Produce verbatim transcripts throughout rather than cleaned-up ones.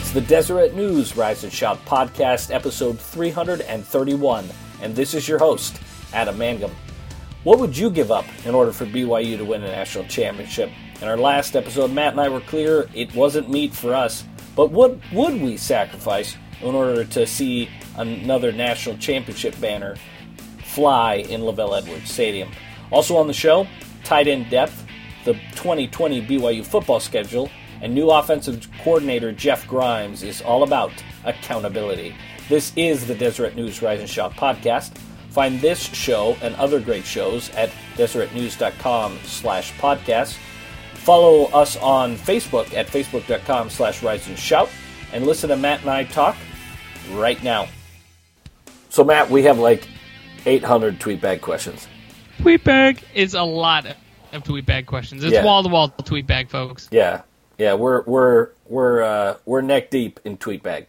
It's the Deseret News Rise and Shout podcast, episode three thirty-one, and this is your host, Adam Mangum. What would you give up in order for B Y U to win a national championship? In our last episode, Matt and I were clear it wasn't meat for us, but what would we sacrifice in order to see another national championship banner fly in LaVell Edwards Stadium? Also on the show, tight end depth, the twenty twenty B Y U football schedule, and new offensive coordinator Jeff Grimes is all about accountability. This is the Deseret News Rise and Shout podcast. Find this show and other great shows at deseretnews.com slash podcast. Follow us on Facebook at facebook.com slash rise and shout. And listen to Matt and I talk right now. So, Matt, we have like eight hundred tweet bag questions. Tweet bag is a lot of tweet bag questions. It's Yeah. wall-to-wall tweet bag, folks. Yeah. Yeah, we're we're we're uh, we're neck deep in tweet bag.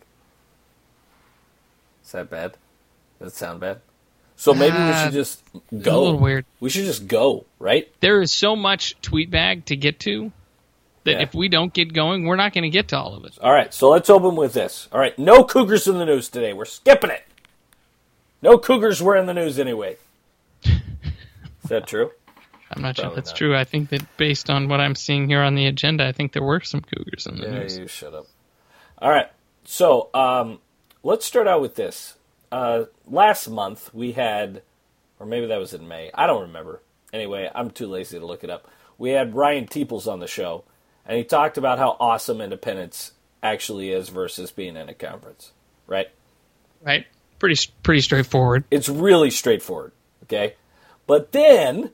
Is that bad? Does that sound bad? So maybe we Uh, should just It's go. a little weird. We should just go, right? There is so much tweet bag to get to that Yeah. if we don't get going, we're not going to get to all of it. All right, so let's open with this. All right, no Cougars in the news today. We're skipping it. No Cougars were in the news anyway. Is that true? I'm not sure Probably if that's not. true. I think that based on what I'm seeing here on the agenda, I think there were some Cougars in the Yeah, news. you shut up. All right, so um, let's start out with this. Uh, last month we had, or maybe that was in May. I don't remember. Anyway, I'm too lazy to look it up. We had Ryan Teeples on the show, and he talked about how awesome Independence actually is versus being in a conference, right? Right? Pretty pretty straightforward. It's really straightforward, okay? But then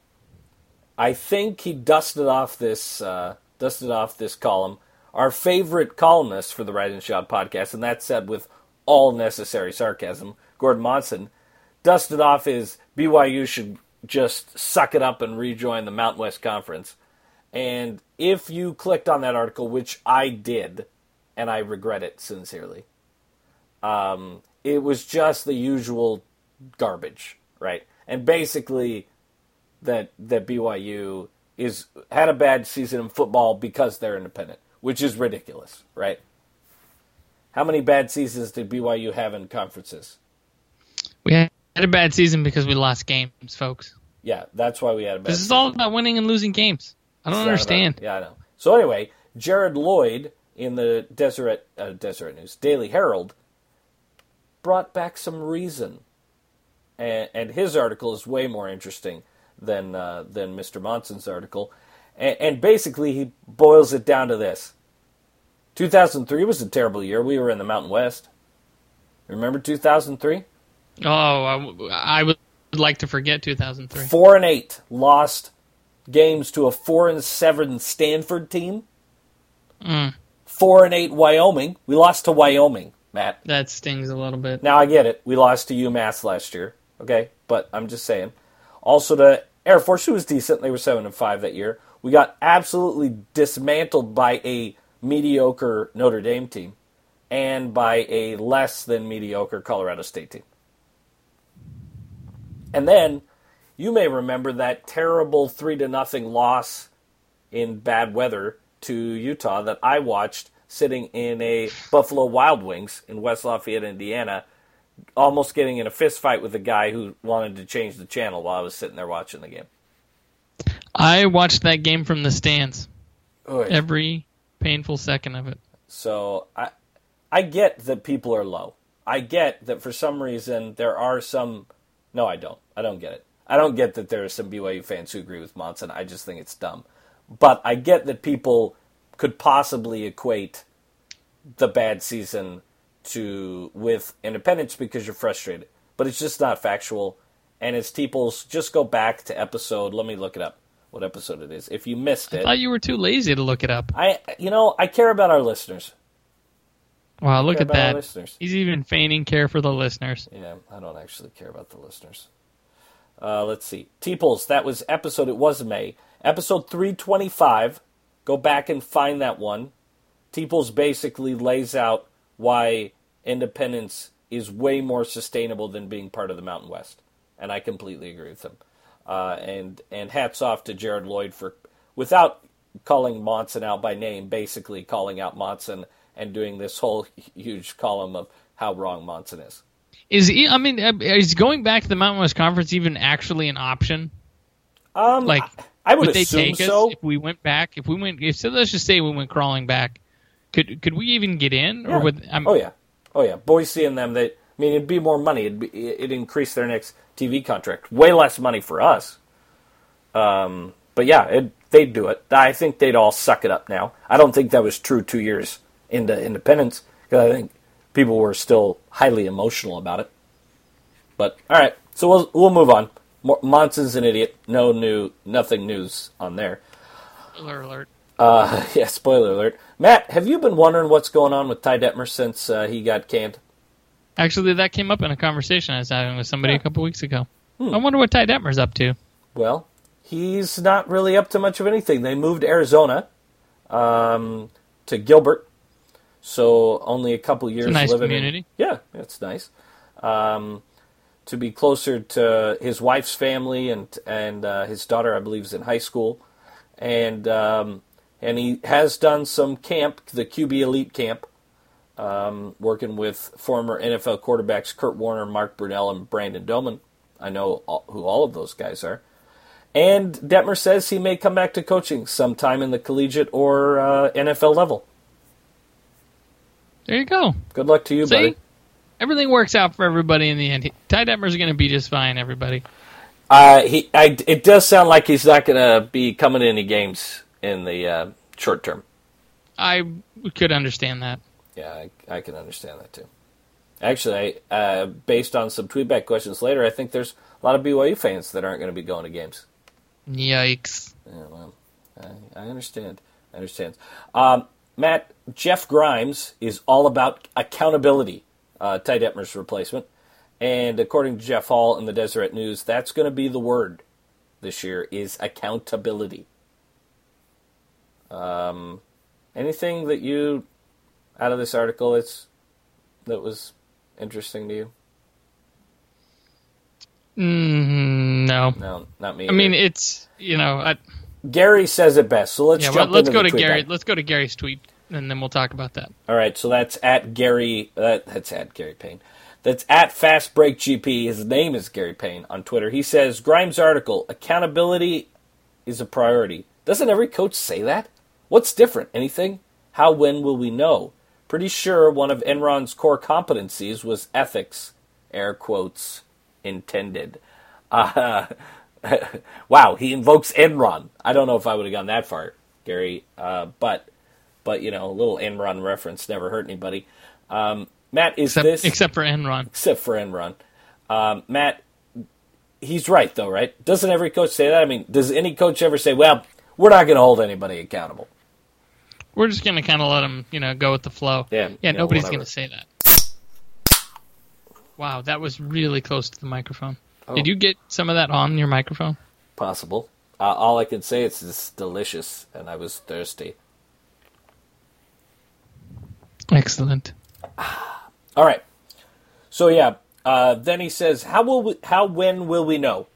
I think he dusted off this uh, dusted off this column. Our favorite columnist for the Rise and Shout podcast, and that's said with all necessary sarcasm, Gordon Monson, dusted off his B Y U should just suck it up and rejoin the Mountain West Conference. And if you clicked on that article, which I did, and I regret it sincerely, um, it was just the usual garbage, right? And basically that that B Y U is had a bad season in football because they're independent, which is ridiculous, right? How many bad seasons did B Y U have in conferences? We had a bad season because we lost games, folks. Yeah, that's why we had a bad This is season. all about winning and losing games. I don't It's not understand. about- yeah, I know. So anyway, Jared Lloyd in the Deseret uh, Deseret News Daily Herald brought back some reason, and, and his article is way more interesting than uh, than Mister Monson's article, and, and basically he boils it down to this: two thousand three was a terrible year. We were in the Mountain West. Remember two thousand three? Oh, I, I would like to forget two thousand three. Four and eight, lost games to a four and seven Stanford team. Mm, Four and eight Wyoming. We lost to Wyoming, Matt. that stings a little bit. Now I get it. We lost to UMass last year, okay? But I'm just saying. Also to Air Force, who was decent. They were seven and five that year. We got absolutely dismantled by a mediocre Notre Dame team and by a less than mediocre Colorado State team. And then you may remember that terrible three to nothing loss in bad weather to Utah that I watched sitting in a Buffalo Wild Wings in West Lafayette, Indiana, almost getting in a fist fight with a guy who wanted to change the channel while I was sitting there watching the game. I watched that game from the stands. Oy. Every painful second of it. So I I get that people are low. I get that for some reason there are some... No, I don't. I don't get it. I don't get that there are some B Y U fans who agree with Monson. I just think it's dumb. But I get that people could possibly equate the bad season to with Independence because you're frustrated. But it's just not factual. And it's Teeples, just go back to episode... Let me look it up, what episode it is. If you missed I it... thought you were too lazy to look it up. I, you know, I care about our listeners. Wow, look care at about our that. listeners. He's even feigning care for the listeners. Yeah, I don't actually care about the listeners. Uh, let's see. Teeples, that was episode, it was May. Episode three twenty-five. Go back and find that one. Teeples basically lays out why Independence is way more sustainable than being part of the Mountain West. And I completely agree with him. Uh, and, and hats off to Jared Lloyd for, without calling Monson out by name, basically calling out Monson and doing this whole huge column of how wrong Monson is. Is he, I mean, is going back to the Mountain West Conference even actually an option? Um, like, I would, would they assume take us so. if we went back? If we went, if so, let's just say we went crawling back. Could could we even get in? Yeah. Or would? I'm, oh yeah, oh yeah. Boise and them. They, I mean, it'd be more money. It'd be, it'd increase their next T V contract. Way less money for us. Um, but yeah, it, they'd do it. I think they'd all suck it up now. I don't think that was true two years into independence because I think people were still highly emotional about it. But all right, so we'll we'll move on. Monson's an idiot. No new, nothing news on there. Spoiler alert. Uh, yeah, spoiler alert. Matt, have you been wondering what's going on with Ty Detmer since uh, he got canned? Actually, that came up in a conversation I was having with somebody yeah. a couple weeks ago. Hmm. I wonder what Ty Detmer's up to. Well, he's not really up to much of anything. They moved Arizona um, to Gilbert, so only a couple years it's a nice living community. in. Yeah, it's nice. Um, to be closer to his wife's family and and uh, his daughter, I believe, is in high school, and um, and he has done some camp, the Q B Elite Camp, um, working with former N F L quarterbacks Kurt Warner, Mark Brunell, and Brandon Doman. I know all, who all of those guys are. And Detmer says he may come back to coaching sometime in the collegiate or uh, N F L level. There you go. Good luck to you, See? buddy. Everything works out for everybody in the end. Ty Detmer's going to be just fine, everybody. Uh, he, I, it does sound like he's not going to be coming to any games in the uh, short term. I could understand that. Yeah, I, I can understand that too. Actually, I, uh, based on some tweetback questions later, I think there's a lot of B Y U fans that aren't going to be going to games. Yikes. Yeah, well, I, I understand. I understand. Um, Matt, Jeff Grimes is all about accountability. Uh, Ty Detmer's replacement. And according to Jeff Hall in the Deseret News, that's going to be the word this year, is accountability. Um, anything that you, out of this article, that's, that was interesting to you? Mm, no. No, not me. I mean, it's, you know... I, Gary says it best, so let's yeah, jump well, let's into go the to tweet Gary. back. Let's go to Gary's tweet, and then we'll talk about that. All right, so that's at Gary. Uh, that's at Gary Payne. That's at Fast Break G P. His name is Gary Payne on Twitter. He says Grimes' article: accountability is a priority. Doesn't every coach say that? What's different? Anything? How? When will we know? Pretty sure one of Enron's core competencies was ethics. Air quotes intended. Uh, wow, he invokes Enron. I don't know if I would have gone that far, Gary, uh, but but you know, a little Enron reference never hurt anybody. Um, Matt, is except, this except for Enron? Except for Enron, um, Matt. He's right, though, right? Doesn't every coach say that? I mean, does any coach ever say, "Well, we're not going to hold anybody accountable"? We're just going to kind of let them, you know, go with the flow. Yeah, yeah. know, Nobody's whatever. going to say that. Wow, that was really close to the microphone. Oh. Did you get some of that on your microphone? Possible. Uh, all I can say is it's delicious, and I was thirsty. Excellent. All right. So yeah, uh, then he says, "How will we, how when will we know?"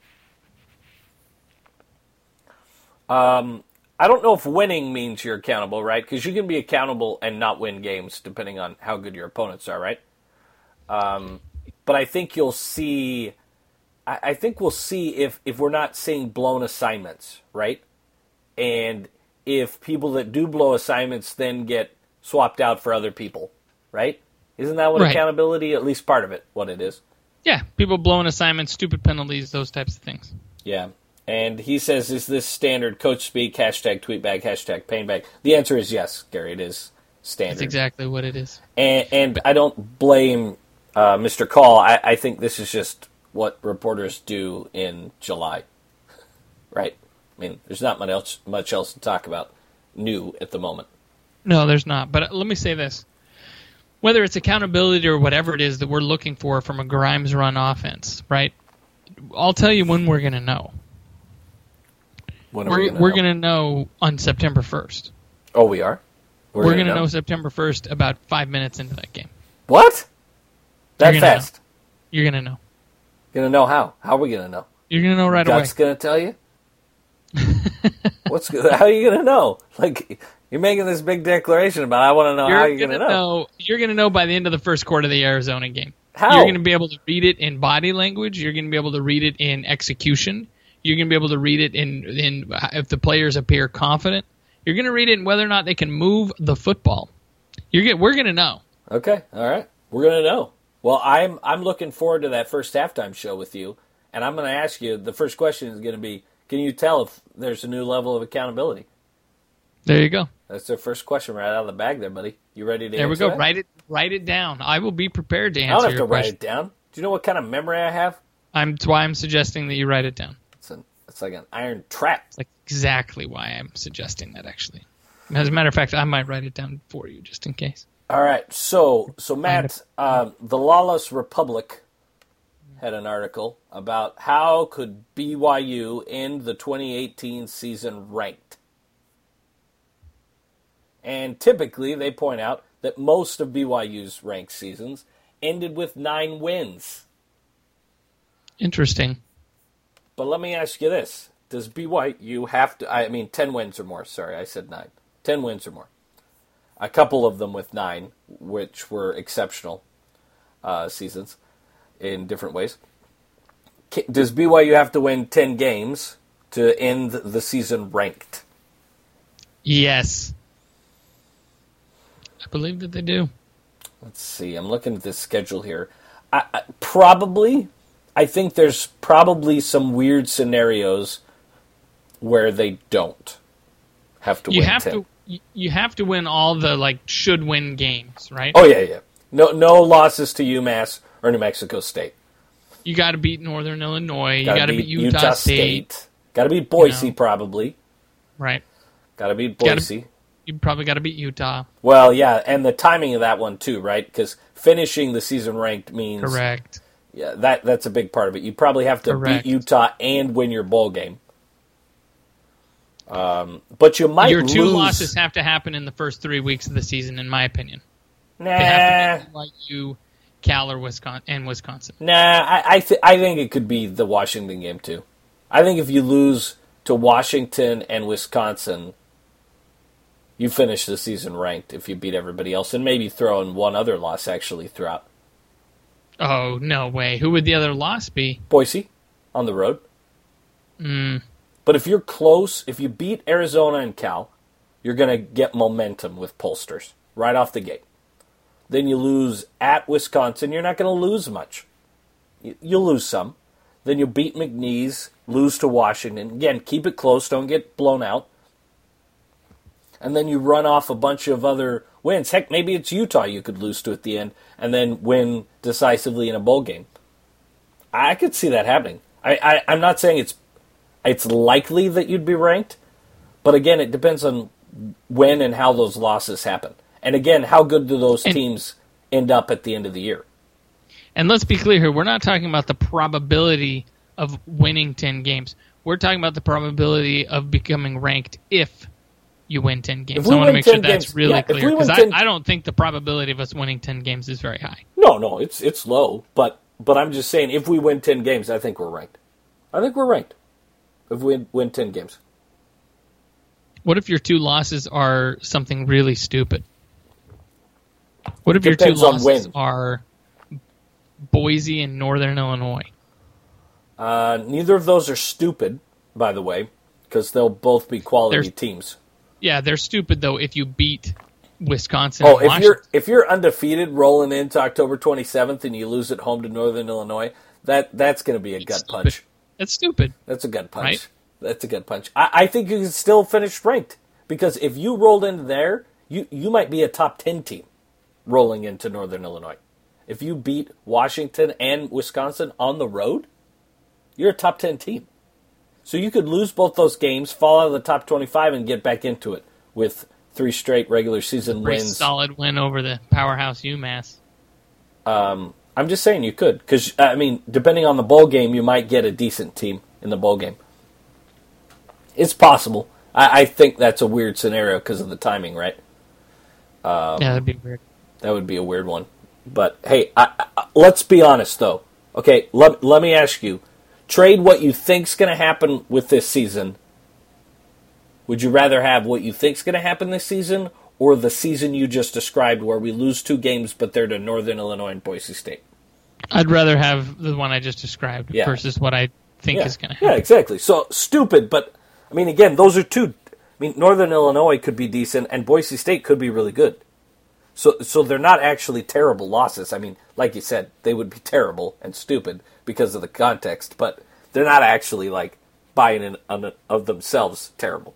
Um, I don't know if winning means you're accountable, right? Because you can be accountable and not win games depending on how good your opponents are, right? Um, but I think you'll see. I, I think we'll see if if we're not seeing blown assignments, right? And if people that do blow assignments then get swapped out for other people, right? Isn't that what right. accountability, at least part of it, what it is? Yeah, people blowing assignments, stupid penalties, those types of things. Yeah. And he says, is this standard coach speak, hashtag tweetback, hashtag painback? The answer is yes, Gary, it is standard. That's exactly what it is. And, and I don't blame uh, Mister Call. I, I think this is just what reporters do in July, right? I mean, there's not much else, much else to talk about new at the moment. No, there's not. But let me say this. Whether it's accountability or whatever it is that we're looking for from a Grimes run offense, right? I'll tell you when we're going to know. When are we're we gonna we're know? going to know on September first. Oh, we are? We're, we're going to know? know September first about five minutes into that game. What? That You're gonna fast? Know. You're going to know. Going to know how? How are we going to know? You're going to know right Guts away. going to tell you? What's how are you gonna know? Like you're making this big declaration about I want to know you're how you're gonna, gonna know. know. You're gonna know by the end of the first quarter of the Arizona game. How? You're gonna be able to read it in body language. You're gonna be able to read it in execution. You're gonna be able to read it in in if the players appear confident. You're gonna read it in whether or not they can move the football. You're get, we're gonna know. Okay, all right, we're gonna know. Well, I'm I'm looking forward to that first halftime show with you, and I'm gonna ask you. The first question is gonna be, can you tell if there's a new level of accountability? There you go. That's their first question right out of the bag there, buddy. You ready to there answer we go. that? Write it write it down. I will be prepared to answer I don't have your to write question. it down. Do you know what kind of memory I have? I'm, that's why I'm suggesting that you write it down. It's, an, it's like an iron trap. It's like exactly why I'm suggesting that, actually. As a matter of fact, I might write it down for you just in case. All right. So, so Matt, um, the Lawless Republic had an article about how could B Y U end the twenty eighteen season ranked. And typically, they point out that most of B Y U's ranked seasons ended with nine wins. Interesting. But let me ask you this. Does B Y U have to... I mean, ten wins or more. Sorry, I said nine. ten wins or more. A couple of them with nine, which were exceptional uh, seasons in different ways. Does B Y U have to win ten games to end the season ranked? Yes. I believe that they do. Let's see. I'm looking at this schedule here. I, I, probably... I think there's probably some weird scenarios where they don't have to you win have ten. to you have to win all the like should win games, right? Oh yeah, yeah. No no losses to UMass or New Mexico State. You got to beat Northern Illinois. Gotta you got to beat beat Utah, Utah State. State. Got to beat Boise You know. probably. Right. Got to beat Gotta- Boise. You probably got to beat Utah. Well, yeah, and the timing of that one too, right? Because finishing the season ranked means Correct. Yeah, that that's a big part of it. You probably have to Correct. beat Utah and win your bowl game. Um, but you might Your two lose. losses have to happen in the first three weeks of the season, in my opinion. Nah, They have to beat like you, Cal, or Wisconsin, and Wisconsin. nah. I I, th- I think it could be the Washington game too. I think if you lose to Washington and Wisconsin, you finish the season ranked. If you beat everybody else, and maybe throw in one other loss actually throughout. Oh, no way. Who would the other loss be? Boise on the road. Mm. But if you're close, if you beat Arizona and Cal, you're going to get momentum with pollsters right off the gate. Then you lose at Wisconsin. You're not going to lose much. You'll lose some. Then you beat McNeese, lose to Washington. Again, keep it close. Don't get blown out. And then you run off a bunch of other wins. Heck, maybe it's Utah you could lose to at the end and then win decisively in a bowl game. I could see that happening. I, I, I'm not saying it's it's likely that you'd be ranked, but again, it depends on when and how those losses happen. And again, how good do those And- teams end up at the end of the year? And let's be clear here. We're not talking about the probability of winning ten games. We're talking about the probability of becoming ranked if you win ten games. we I want to win make sure ten that's games- really yeah, if we clear. win Because I, ten I don't think the probability of us winning ten games is very high. No, no, it's it's low, but but I'm just saying if we win ten games, I think we're ranked. I think we're ranked if we win ten games. What if your two losses are something really stupid? What if your two Depends on losses when. are Boise and Northern Illinois? Uh, neither of those are stupid, by the way, because they'll both be quality They're- teams. Yeah, they're stupid though if you beat Wisconsin. Oh, and if you're Washington. if you're undefeated rolling into October twenty-seventh and you lose at home to Northern Illinois, that that's going to be a gut stupid. punch. That's stupid. That's a gut punch. Right? That's a gut punch. I, I think you can still finish ranked because if you rolled into there, you you might be a top ten team rolling into Northern Illinois. If you beat Washington and Wisconsin on the road, you're a top ten team. So you could lose both those games, fall out of the top twenty-five, and get back into it with three straight regular season Pretty wins. solid win over the powerhouse UMass. Um, I'm just saying you could, because I mean, depending on the bowl game, you might get a decent team in the bowl game. It's possible. I, I think that's a weird scenario because of the timing, right? Um, Yeah, that'd be weird. That would be a weird one. But hey, I, I, let's be honest, though. Okay, let let me ask you: trade what you think's going to happen with this season Would you rather have what you think's going to happen this season, or the season you just described where we lose two games but they're to Northern Illinois and Boise State? I'd rather have the one I just described yeah. versus what I think yeah. is going to happen. Yeah, exactly. So, stupid, but, I mean, again, those are two. I mean, Northern Illinois could be decent, and Boise State could be really good. So so they're not actually terrible losses. I mean, like you said, they would be terrible and stupid because of the context, but they're not actually, like, buying in on, of themselves terrible.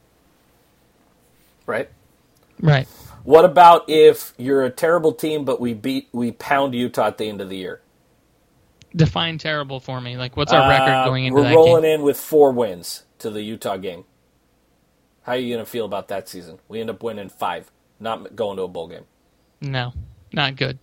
Right? Right. What about if you're a terrible team, but we beat we pound Utah at the end of the year? Define terrible for me. Like, what's our uh, record going into that game? We're rolling game? in with four wins to the Utah game. How are you going to feel about that season? We end up winning five, not going to a bowl game. No, not good.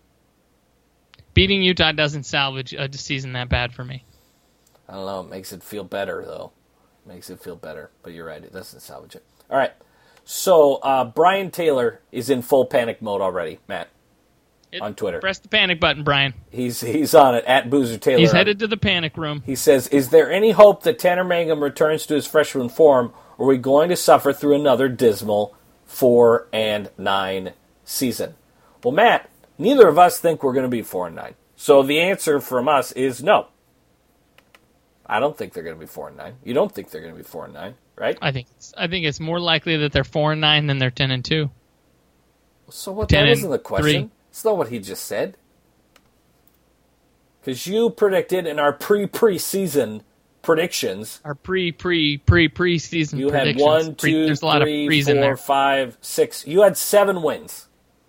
Beating Utah doesn't salvage a season that bad for me. I don't know. It makes it feel better, though. It makes it feel better. But you're right. It doesn't salvage it. All right. So, uh, Brian Taylor is in full panic mode already, Matt, it, on Twitter. Press the panic button, Brian. He's he's on it, at Boozer Taylor. He's headed to the panic room. He says, is there any hope that Tanner Mangum returns to his freshman form, or are we going to suffer through another dismal four and nine season? Well, Matt, neither of us think we're going to be four and nine. So the answer from us is no. I don't think they're going to be four and nine. You don't think they're going to be four and nine, right? I think it's, I think it's more likely that they're four and nine than they're ten and two. So what? That isn't the question. It's not what he just said. Because you predicted in our pre preseason predictions, our pre pre pre preseason you predictions. had one, Pre, two, there's a lot three, of pre's four, in there. five, six. You had seven wins.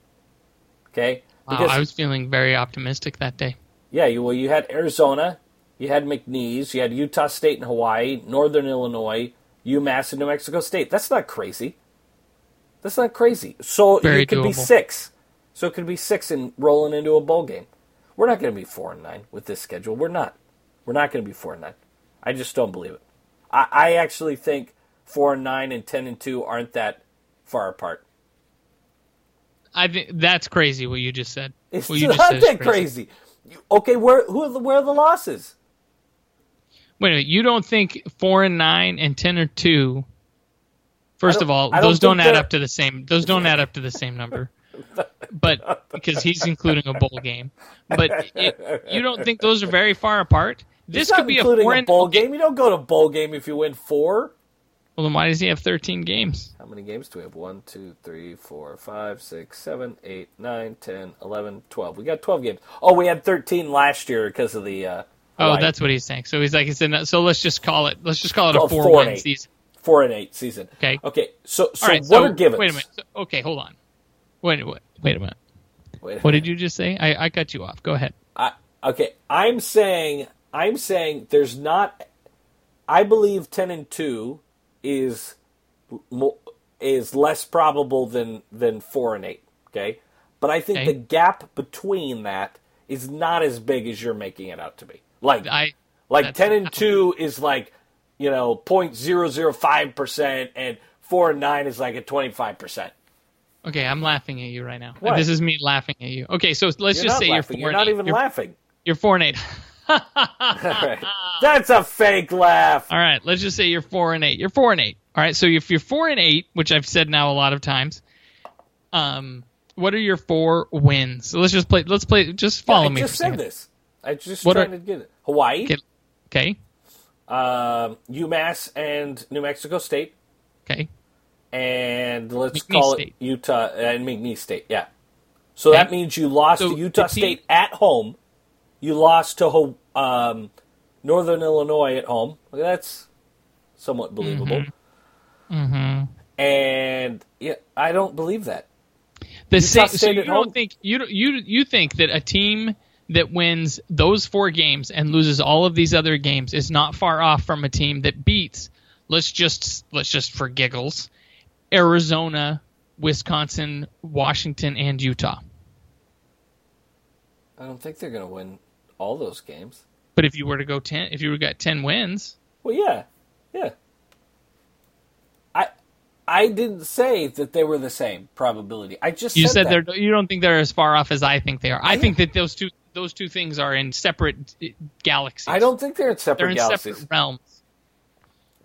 Okay. Wow, I was feeling very optimistic that day. Yeah, you well, you had Arizona. You had McNeese, you had Utah State and Hawaii, Northern Illinois, UMass, and New Mexico State. That's not crazy. That's not crazy. So Very it could doable. be six. So it could be six and rolling into a bowl game. We're not going to be four and nine with this schedule. We're not. We're not going to be four and nine. I just don't believe it. I, I actually think four and nine and ten and two aren't that far apart. I think that's crazy what you just said. It's what you not just said that crazy. crazy. You, okay, where who are the where are the losses? Wait a minute, you don't think four and nine and ten or two? First of all, don't those don't add they're... up to the same. Those don't add up to the same number. But because he's including a bowl game, but it, you don't think those are very far apart? This could be a four a bowl game. You don't go to bowl game if you win four. Well, then why does he have thirteen games? How many games do we have? One, two, three, four, five, six, seven, eight, nine, ten, eleven, twelve. We got twelve games. Oh, we had thirteen last year because of the. Uh, oh, that's what he's saying. So he's like, he said, so let's just call it. Let's just call it call a four-win season. Four and eight season. Okay. Okay. So, so right, what so, are givens? Wait a minute. So, okay, hold on. Wait, wait, wait a minute. Wait a what minute. did you just say? I, I cut you off. Go ahead. I, okay, I'm saying I'm saying there's not. I believe ten and two is is less probable than than four and eight. Okay, but I think okay. the gap between that is not as big as you're making it out to be. Like I like ten and two is like you know point zero zero five percent, and four and nine is like a twenty five percent. Okay, I'm laughing at you right now. What? This is me laughing at you. Okay, so let's you're just not say laughing. you're four You're and not eight. even you're, laughing. You're four and eight. Right. That's a fake laugh. All right, let's just say you're four and eight. You're four and eight. All right, so if you're four and eight, which I've said now a lot of times, um, what are your four wins? So let's just play. Let's play. Just follow yeah, I me. just for said a second. this. I just What trying are, to get it. Hawaii. Okay. Okay. Um, UMass and New Mexico State. Okay. And let's McNeese call State. it Utah and McNeese State. Yeah. So that means you lost So to Utah the team- State at home. You lost to um, Northern Illinois at home. That's somewhat believable. Mm-hmm. Mm-hmm. And yeah, I don't believe that. The Utah same, State so you at don't home? think you you you think that a team that wins those four games and loses all of these other games is not far off from a team that beats, let's just let's just for giggles, Arizona, Wisconsin, Washington, and Utah. I don't think they're going to win all those games. But if you were to go ten, if you were to get ten wins, well, yeah, yeah. I I didn't say that they were the same probability. I just you said, said that. they're you don't think they're as far off as I think they are. I, I think that those two those two things are in separate galaxies. I don't think they're in separate they're in galaxies. separate realms.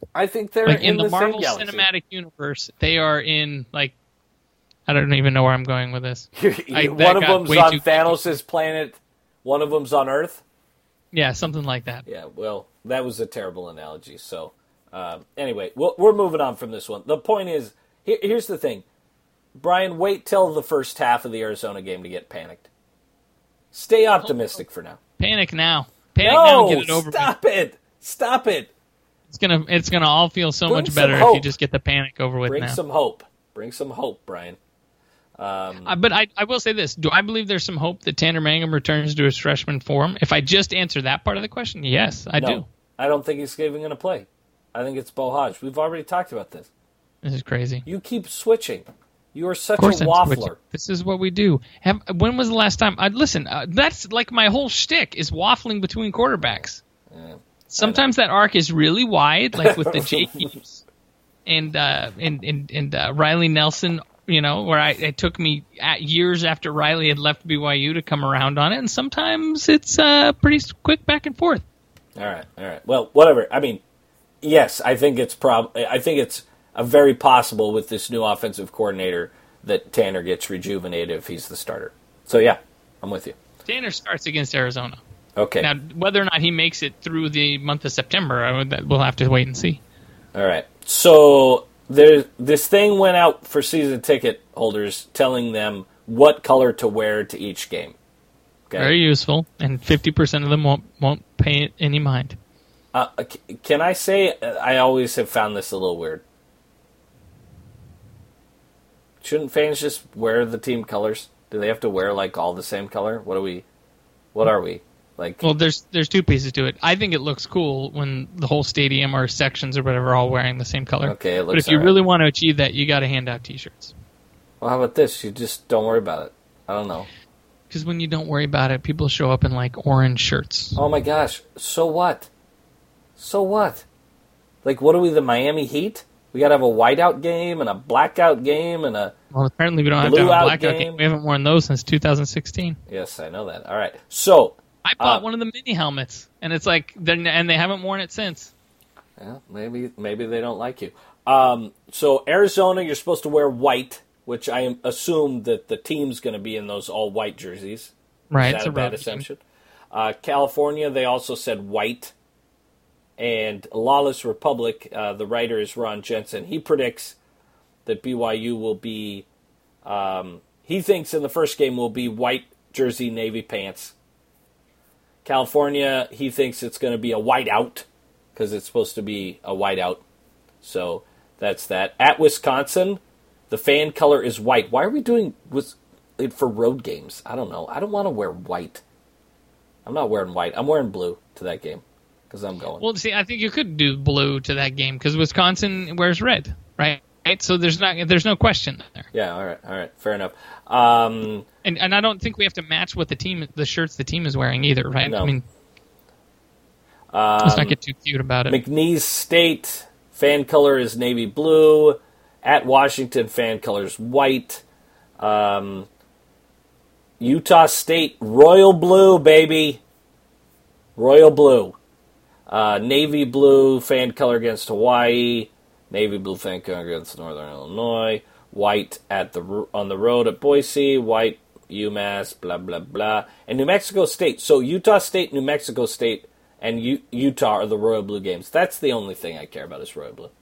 I think they're like in, in the, the Marvel same galaxy. Cinematic Universe. They are in like I don't even know where I'm going with this. I, one of them's way on too- Thanos' planet. One of them's on Earth. Yeah, something like that. Yeah, well, that was a terrible analogy. So, um, anyway, we'll, we're moving on from this one. The point is, here, here's the thing. Brian, wait till the first half of the Arizona game to get panicked. Stay optimistic for now. Panic now. Panic no, now and get it over stop with. it. Stop it. It's gonna it's gonna all feel so Bring much some better if hope. you just get the panic over with Bring now. some hope. Bring some hope, Brian. Um, Uh, but I, I will say this. Do I believe there's some hope that Tanner Mangum returns to his freshman form? If I just answer that part of the question, yes, I no, do. I don't think he's even going to play. I think it's Bo Hodge. We've already talked about this. This is crazy. You keep switching. You are such Of course a I'm waffler. switching. This is what we do. Have, when was the last time? Uh, listen, uh, that's like my whole shtick is waffling between quarterbacks. Yeah, Sometimes that arc is really wide, like with the Jacobs and uh, and and, and uh, Riley Nelson. You know, where I it took me at years after Riley had left B Y U to come around on it, and sometimes it's uh, pretty quick back and forth. All right, all right. Well, whatever. I mean, yes, I think it's prob. I think it's a very possible with this new offensive coordinator that Tanner gets rejuvenated if he's the starter. So yeah, I'm with you. Tanner starts against Arizona. Okay. Now, whether or not he makes it through the month of September, I would, that we'll have to wait and see. All right. So there, this thing went out for season ticket holders, telling them what color to wear to each game. Okay. Very useful, and fifty percent of them won't won't pay it any mind. Uh, c- can I say I always have found this a little weird? Shouldn't fans just wear the team colors? Do they have to wear like all the same color? What are we? What are we? Like, Well, there's there's two pieces to it. I think it looks cool when the whole stadium or sections or whatever are all wearing the same color. Okay, it but looks if you alright. really want to achieve that, you got to hand out T-shirts. well, how about this? You just don't worry about it. I don't know. Because when you don't worry about it, people show up in like orange shirts. Oh my gosh. So what? So what? Like, what are we, the Miami Heat? We got to have a whiteout game and a blackout game and a... Well, apparently we don't have to have a Blue out blackout game. game. We haven't worn those since two thousand sixteen. Yes, I know that. All right. So... I bought Uh, one of the mini helmets, and it's like, they're, and they haven't worn it since. Yeah, maybe maybe they don't like you. Um, so Arizona, you're supposed to wear white, which I assume that the team's going to be in those all white jerseys. Right, Is it's that a a bad road team. assumption? Uh, California, they also said white. And Lawless Republic, uh, the writer is Ron Jensen. He predicts that B Y U will be. Um, he thinks in the first game will be white jersey, navy pants. California, he thinks it's going to be a whiteout because it's supposed to be a whiteout. So that's that. At Wisconsin, the fan color is white. Why are we doing was it for road games? I don't know. I don't want to wear white. I'm not wearing white. I'm wearing blue to that game because I'm going. Well, see, I think you could do blue to that game because Wisconsin wears red, right? Right? So there's not there's no question there. Yeah, all right, all right, fair enough. Um, And and I don't think we have to match what the team the shirts the team is wearing either, right? No. I mean, um, let's not get too cute about it. McNeese State fan color is navy blue. At Washington, fan color is white. Um, Utah State royal blue, baby, royal blue. Uh, navy blue fan color against Hawaii. Navy blue fan color against Northern Illinois. White at the on the road at Boise. White UMass. Blah blah blah. And New Mexico State. So Utah State, New Mexico State, and U- Utah are the royal blue games. That's the only thing I care about is royal blue.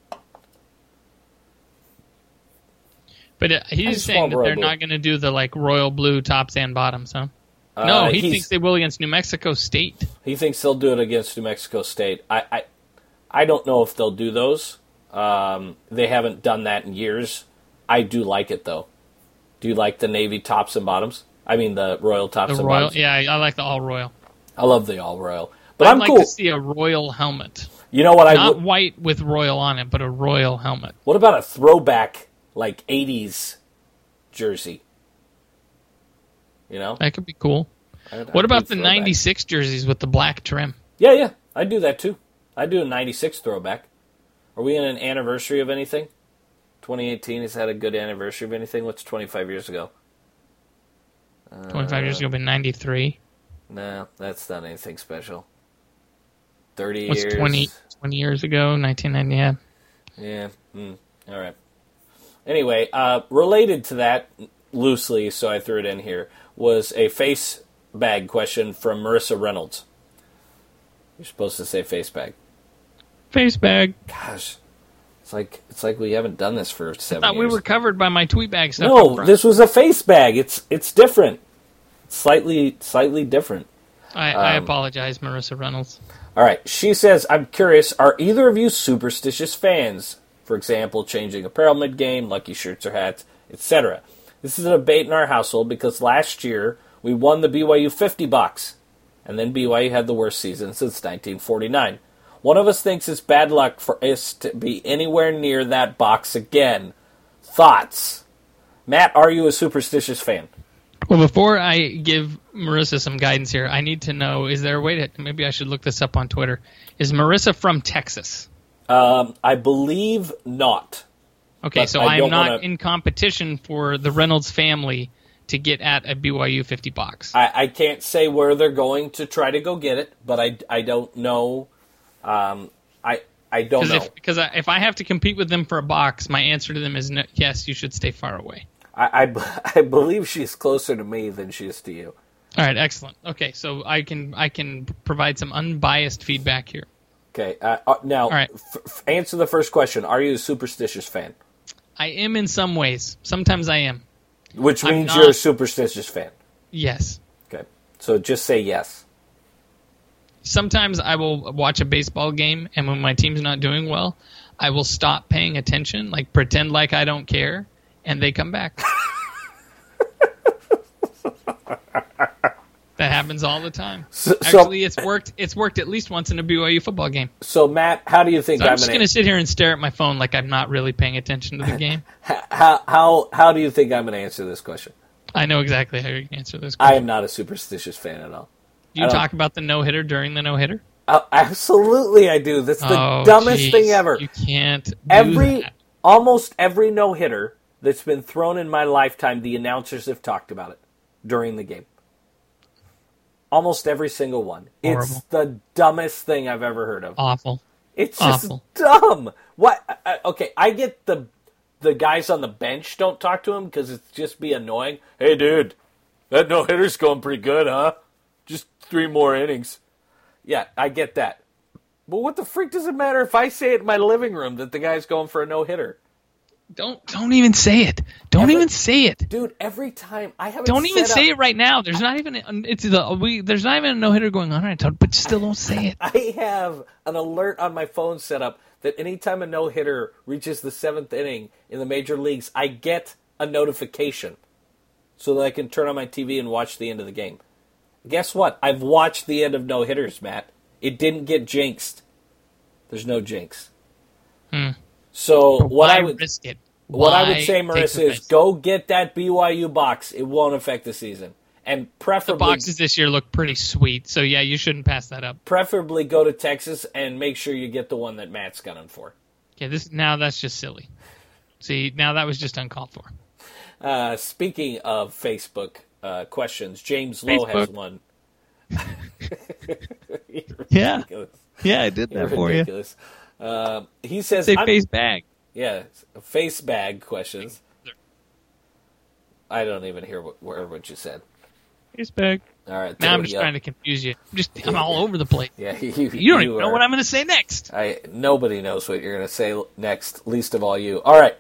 But uh, I he's just saying want that royal they're blue. not going to do the like royal blue tops and bottoms, huh? Uh, no, he he's- thinks they will against New Mexico State. He thinks they'll do it against New Mexico State. I, I, I don't know if they'll do those. Um, they haven't done that in years. I do like it though. Do you like the navy tops and bottoms? I mean the royal tops The and royal, bottoms. yeah, I like the all royal. I love the all royal. But I'd I'm like cool. to see a royal helmet, You know what I not would- white with royal on it, but a royal helmet. What about a throwback like eighties jersey? You know? That could be cool. I'd- What I'd about do the throwback. ninety-six jerseys with the black trim? Yeah, yeah. I'd do that too. I'd do a ninety-six throwback. Are we in an anniversary of anything? twenty eighteen has had a good anniversary of anything? What's twenty-five years ago? twenty-five years ago, been ninety-three. No, that's not anything special. thirty was years. twenty, twenty years ago, nineteen ninety. Yeah. Yeah. Mm. All right. Anyway, uh, related to that loosely, so I threw it in here, was a face bag question from Marissa Reynolds. You're supposed to say face bag. Face bag. Gosh, it's like it's like we haven't done this for seven I thought years. we were covered by my tweet bag stuff. No, this was a face bag. It's it's different. It's slightly slightly different. I, I um, apologize, Marissa Reynolds. All right. She says, I'm curious, are either of you superstitious fans? For example, changing apparel mid-game, lucky shirts or hats, et cetera. This is a debate in our household because last year we won the B Y U fifty bucks, and then B Y U had the worst season since nineteen forty-nine. One of us thinks it's bad luck for us to be anywhere near that box again. Thoughts? Matt, are you a superstitious fan? Well, before I give Marissa some guidance here, I need to know, is there a way to, maybe I should look this up on Twitter. Is Marissa from Texas? Um, I believe not. Okay, so I am not wanna... in competition for the Reynolds family to get at a B Y U fifty box. I, I can't say where they're going to try to go get it, but I, I don't know. Um, I I don't know. If, because I, if I have to compete with them for a box, my answer to them is no, yes, you should stay far away. I, I, I believe she's closer to me than she is to you. All right, excellent. Okay, so I can I can provide some unbiased feedback here. Okay, uh, uh, now, All right. f- f- answer the first question. Are you a superstitious fan? I am in some ways. Sometimes I am. Which means not... you're a superstitious fan. Yes. Okay, so just say yes. Sometimes I will watch a baseball game, and when my team's not doing well, I will stop paying attention, like pretend like I don't care, and they come back. That happens all the time. So, Actually, it's worked. It's worked at least once in a B Y U football game. So, Matt, how do you think so I'm, I'm just going to sit here and stare at my phone like I'm not really paying attention to the game? how how how do you think I'm going to answer this question? I know exactly how you can answer this question. I am not a superstitious fan at all. Do you talk about the no hitter during the no hitter? Uh, absolutely, I do. That's the oh, dumbest geez. thing ever. You can't. Do every that. Almost every no hitter that's been thrown in my lifetime, the announcers have talked about it during the game. Almost every single one. Horrible. It's the dumbest thing I've ever heard of. Awful. It's just Awful. dumb. What? Uh, okay, I get the the guys on the bench don't talk to him because it's just be annoying. Hey, dude, that no hitter's going pretty good, huh? Just three more innings. Yeah, I get that. But what the freak does it matter if I say it in my living room that the guy's going for a no hitter? Don't don't even say it. Don't every, even say it, dude. Every time I haven't. Don't even say up, it right now. There's not even it's the we. There's not even a no hitter going on right now. But still, don't say it. I have an alert on my phone set up that anytime a no hitter reaches the seventh inning in the major leagues, I get a notification so that I can turn on my T V and watch the end of the game. Guess what? I've watched the end of no hitters, Matt. It didn't get jinxed. There's no jinx. Hmm. So but what why I would risk it? what I Why would say, Marissa, is go get that B Y U box. It won't affect the season, and preferably the boxes this year look pretty sweet. So yeah, you shouldn't pass that up. Preferably go to Texas and make sure you get the one that Matt's gunning for. Okay, this now that's just silly. See, now that was just uncalled for. Uh, speaking of Facebook uh, questions, James Lowe has one. Yeah, yeah, I did that You're for ridiculous. you. Uh, he says, Say face bag. Yeah, face bag questions. I don't even hear what, what you said. Face bag. All right. Now I'm just trying to confuse you. I'm just I'm all over the place. Yeah, you, you don't you even are, know what I'm going to say next. I nobody knows what you're going to say next, least of all you. All right.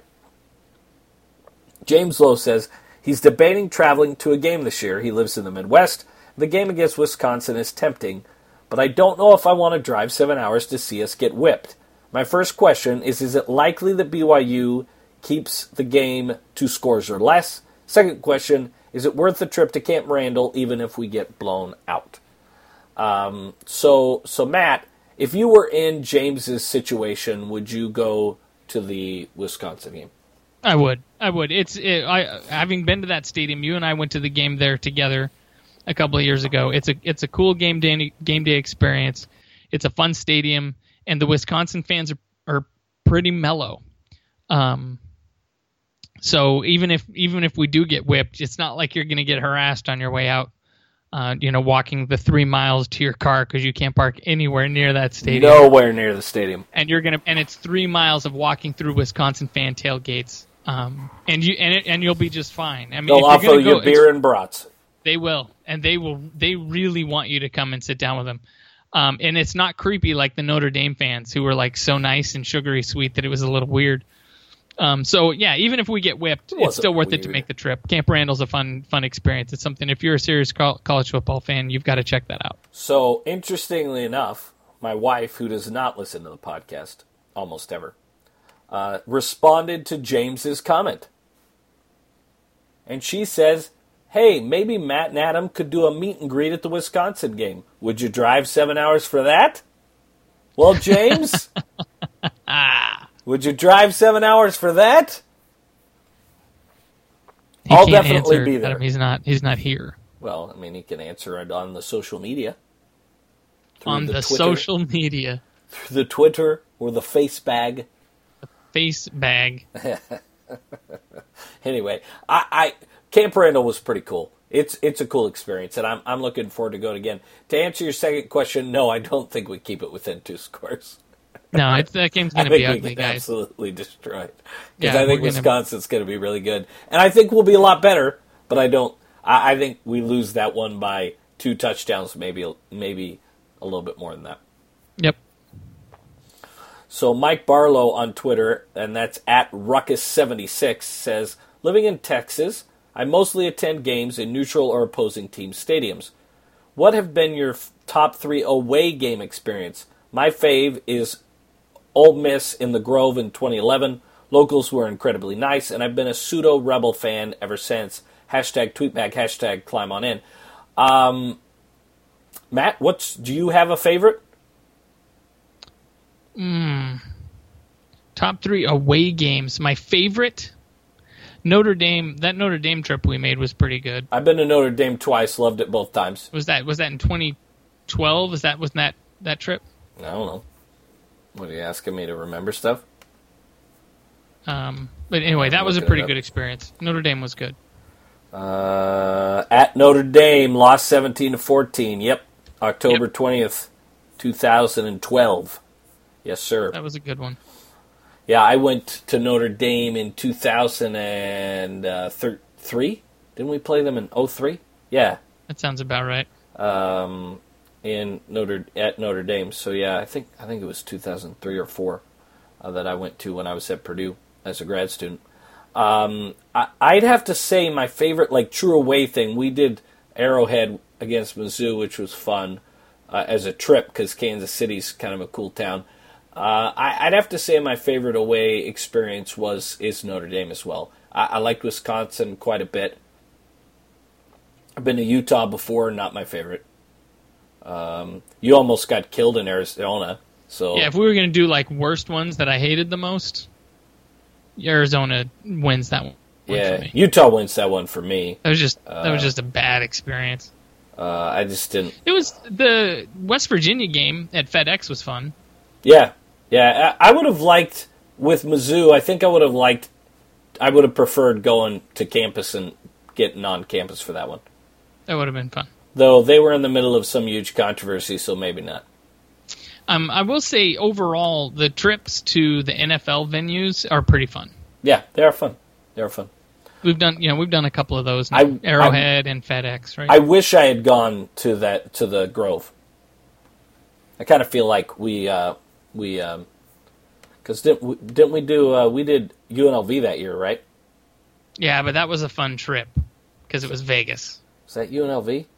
James Lowe says he's debating traveling to a game this year. He lives in the Midwest. The game against Wisconsin is tempting, but I don't know if I want to drive seven hours to see us get whipped. My first question is, is it likely that B Y U keeps the game two scores or less? Second question, is it worth the trip to Camp Randall even if we get blown out? Um, so, so Matt, if you were in James's situation, would you go to the Wisconsin game? I would. I would. It's it, I having been to that stadium. You and I went to the game there together a couple of years ago. It's a it's a cool game day game day experience. It's a fun stadium. And the Wisconsin fans are, are pretty mellow. Um, so even if even if we do get whipped, it's not like you're going to get harassed on your way out. uh, you know, walking the three miles to your car because you can't park anywhere near that stadium. Nowhere near the stadium. And you're gonna, and it's three miles of walking through Wisconsin fan tailgates. Um, and you and it, and you'll be just fine. I mean, They'll if offer you're you go, beer and brats. They will, and they will. They really want you to come and sit down with them. Um, and it's not creepy like the Notre Dame fans who were like so nice and sugary sweet that it was a little weird. Um, so yeah, even if we get whipped, It it's still worth weird. it to make the trip. Camp Randall's a fun, fun experience. It's something. If you're a serious col- college football fan, you've got to check that out. So interestingly enough, my wife, who does not listen to the podcast almost ever, uh, responded to James's comment. And she says, hey, maybe Matt and Adam could do a meet and greet at the Wisconsin game. Would you drive seven hours for that? Well, James, would you drive seven hours for that? He I'll can't definitely answer, be there. Adam, he's not. He's not here Well, I mean, he can answer it on the social media. Through on the, Twitter, social media through the Twitter or the face bag. face bag. Anyway, I, I Camp Randall was pretty cool. It's it's a cool experience, and I'm I'm looking forward to going again. To answer your second question, no, I don't think we keep it within two scores. No, it's, that game's I going to think be we ugly, get guys. absolutely destroyed. Yeah, Because I think we're gonna- Wisconsin's going to be really good, and I think we'll be a lot better. But I don't. I, I think we lose that one by two touchdowns, maybe maybe a little bit more than that. Yep. So Mike Barlow on Twitter, and that's at Ruckus seventy-six, says, living in Texas, I mostly attend games in neutral or opposing team stadiums. What have been your f- top three away game experience? My fave is Ole Miss in the Grove in twenty eleven. Locals were incredibly nice, and I've been a pseudo-Rebel fan ever since. Hashtag tweetback, hashtag climb on in. Um, Matt, what's, do you have a favorite? Top three away games. My favorite, Notre Dame. That Notre Dame trip we made was pretty good. I've been to Notre Dame twice, loved it both times. Was that was that in twenty twelve? Is that was that that trip? I don't know. What, are you asking me to remember stuff? Um, but anyway, that was a looking it pretty up. good experience. Notre Dame was good. Uh, at Notre Dame, lost seventeen to fourteen. Yep. October twentieth, two thousand twelve. Yes, sir. That was a good one. Yeah, I went to Notre Dame in two thousand three. Didn't we play them in oh three? Yeah. That sounds about right. Um, in Notre at Notre Dame. So yeah, I think I think it was two thousand three or four uh, that I went to when I was at Purdue as a grad student. Um, I, I'd have to say my favorite, like, true away thing. We did Arrowhead against Mizzou, which was fun uh, as a trip because Kansas City's kind of a cool town. Uh, I, I'd have to say my favorite away experience was is Notre Dame as well. I, I liked Wisconsin quite a bit. I've been to Utah before, not my favorite. Um, you almost got killed in Arizona, so Yeah, if we were going to do like worst ones that I hated the most, Arizona wins that one yeah, for me. Utah wins that one for me. That was just that was just a bad experience. Uh, I just didn't. It was the West Virginia game at FedEx was fun. Yeah, yeah. I, I would have liked with Mizzou. I think I would have liked. I would have preferred going to campus and getting on campus for that one. That would have been fun. Though they were in the middle of some huge controversy, so maybe not. Um, I will say overall, the trips to the N F L venues are pretty fun. Yeah, they are fun. They are fun. We've done, you know, we've done a couple of those. Now. I- Arrowhead and FedEx, right? I wish I had gone to that to the Grove. I kind of feel like we uh, we because didn't we, didn't we do uh, we did U N L V that year, right? yeah, but that was a fun trip because it was Vegas. Was that U N L V?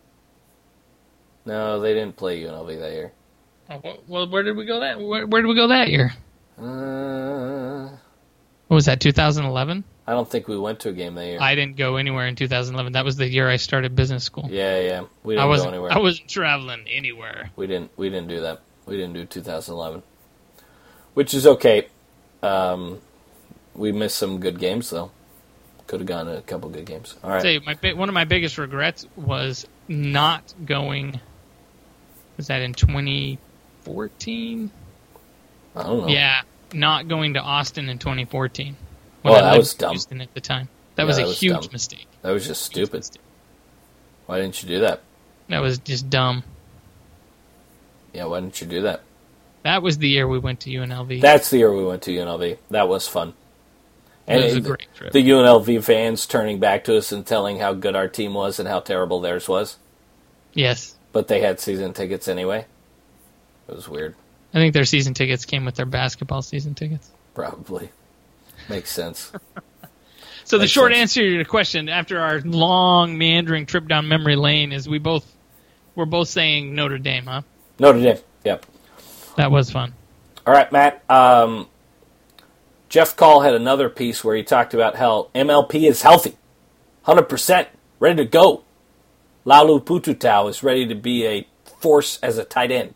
No, they didn't play U N L V that year. Oh, well, where did we go that? Where, where did we go that year? Uh, What was that? two thousand eleven? I don't think we went to a game that year. I didn't go anywhere in two thousand eleven. That was the year I started business school. yeah, yeah, we I didn't go wasn't. anywhere. I wasn't traveling anywhere. We didn't. We didn't do that. We didn't do two thousand eleven, which is okay. Um, we missed some good games though. Could have gone to a couple good games. All right. Say my bi- one of my biggest regrets was not going. Was that in twenty fourteen? I don't know. Yeah, not going to Austin in twenty fourteen. Oh, I that lived was in dumb. Houston at the time. That Yeah, was a that was huge dumb. mistake. That was just Huge stupid. mistake. Why didn't you do that? That was just dumb. Yeah, why didn't you do that? That was the year we went to U N L V. That's the year we went to U N L V. That was fun. And it was a the, great trip. The U N L V fans turning back to us and telling how good our team was and how terrible theirs was. Yes. But they had season tickets anyway. It was weird. I think their season tickets came with their basketball season tickets. Probably. Makes sense. So the Makes short sense. answer to your question, after our long meandering trip down memory lane, is we both we're both saying Notre Dame, huh? Notre Dame. Yep. That was fun. All right, Matt. Um, Jeff Call had another piece where he talked about how M L P is healthy, one hundred percent, ready to go. Laulu Pututau is ready to be a force as a tight end.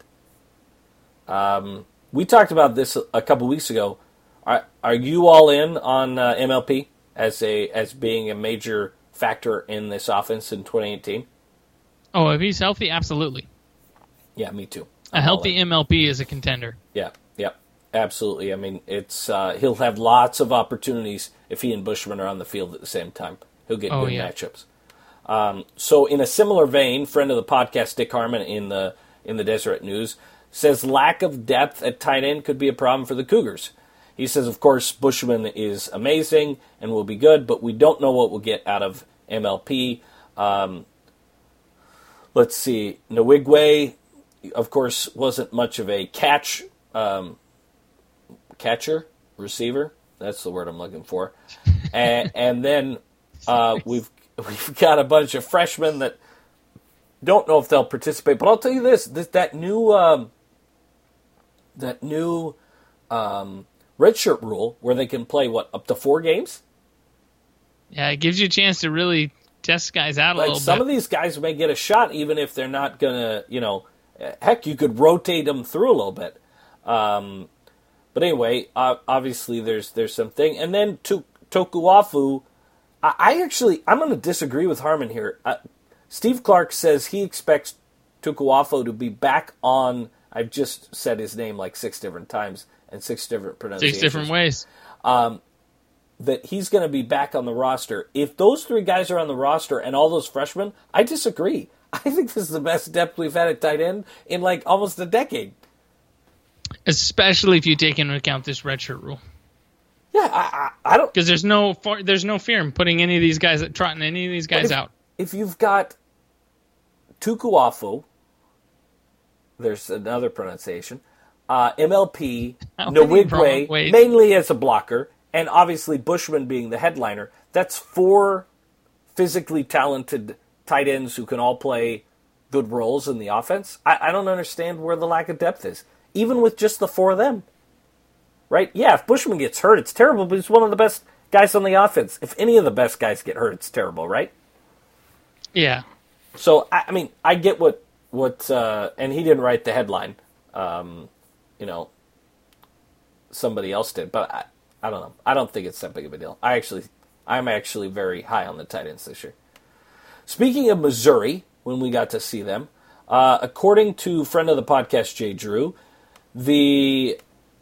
Um, we talked about this a couple weeks ago. Are, are you all in on uh, M L P as a as being a major factor in this offense in twenty eighteen? Oh, if he's healthy, absolutely. Yeah, me too. A healthy M L P is a contender. Yeah, yeah, absolutely. I mean, it's uh, he'll have lots of opportunities if he and Bushman are on the field at the same time. He'll get Oh, good yeah. matchups. Um, so, in a similar vein, friend of the podcast, Dick Harmon in the in the Deseret News says lack of depth at tight end could be a problem for the Cougars. He says, of course, Bushman is amazing and will be good, but we don't know what we'll get out of M L P. Um, let's see, Nwigwe, of course, wasn't much of a catch um, catcher, receiver. That's the word I'm looking for. And, and then uh, we've we've got a bunch of freshmen that don't know if they'll participate. But I'll tell you this: this that new um, that new um, redshirt rule where they can play what up to four games. Yeah, it gives you a chance to really test guys out a Like little some bit. of these guys may get a shot, even if they're not gonna, you know, heck, you could rotate them through a little bit. Um, but anyway, uh, obviously there's there's something, and then to Tokuafu, I, I actually I'm going to disagree with Harmon here. Uh, Steve Clark says he expects Tokuafu to be back on. I've just said his name like six different times and six different pronunciations. Six different ways. That he's going to be back on the roster. If those three guys are on the roster and all those freshmen, I disagree. I think this is the best depth we've had at tight end in like almost a decade. Especially if you take into account this redshirt rule. Yeah, I, I, I don't. Because there's no for, there's no fear in putting any of these guys, trotting any of these guys if, out. If you've got Tukuafu, there's another pronunciation, uh, M L P, How many wrong Nwigwe, ways? mainly as a blocker, and obviously Bushman being the headliner, that's four physically talented tight ends who can all play good roles in the offense. I, I don't understand where the lack of depth is, even with just the four of them. Right? Yeah, if Bushman gets hurt, it's terrible, but he's one of the best guys on the offense. If any of the best guys get hurt, it's terrible, right? Yeah. So, I, I mean, I get what, what uh, and he didn't write the headline. Um, you know, somebody else did, but I, I don't know. I don't think it's that big of a deal. I actually, I'm actually very high on the tight ends this year. Speaking of Missouri, when we got to see them, uh, according to friend of the podcast, Jay Drew, the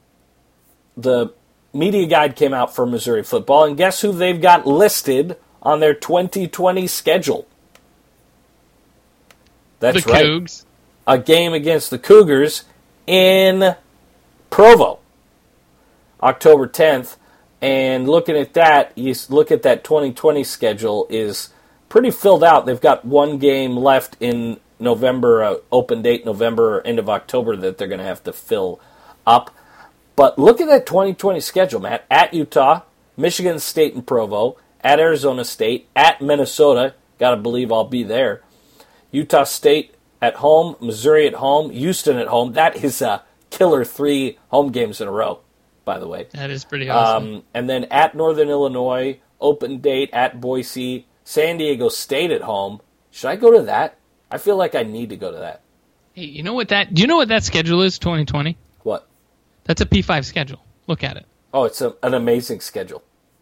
the media guide came out for Missouri football, and guess who they've got listed on their twenty twenty schedule? That's the right. Cougs. A game against the Cougars in Provo, October tenth. And looking at that, you look at that twenty twenty schedule is pretty filled out. They've got one game left in November, uh, open date November or end of October that they're going to have to fill up. But look at that twenty twenty schedule, Matt. At Utah, Michigan State and Provo, at Arizona State, at Minnesota. Got to believe I'll be there. Utah State at home, Missouri at home, Houston at home. That is a killer three home games in a row, by the way. That is pretty awesome. Um, and then at Northern Illinois, open date at Boise, San Diego State at home. Should I go to that? I feel like I need to go to that. Hey, you know what that? Do you know what that schedule is? twenty twenty. What? That's a P five schedule. Look at it. Oh, it's a, an amazing schedule.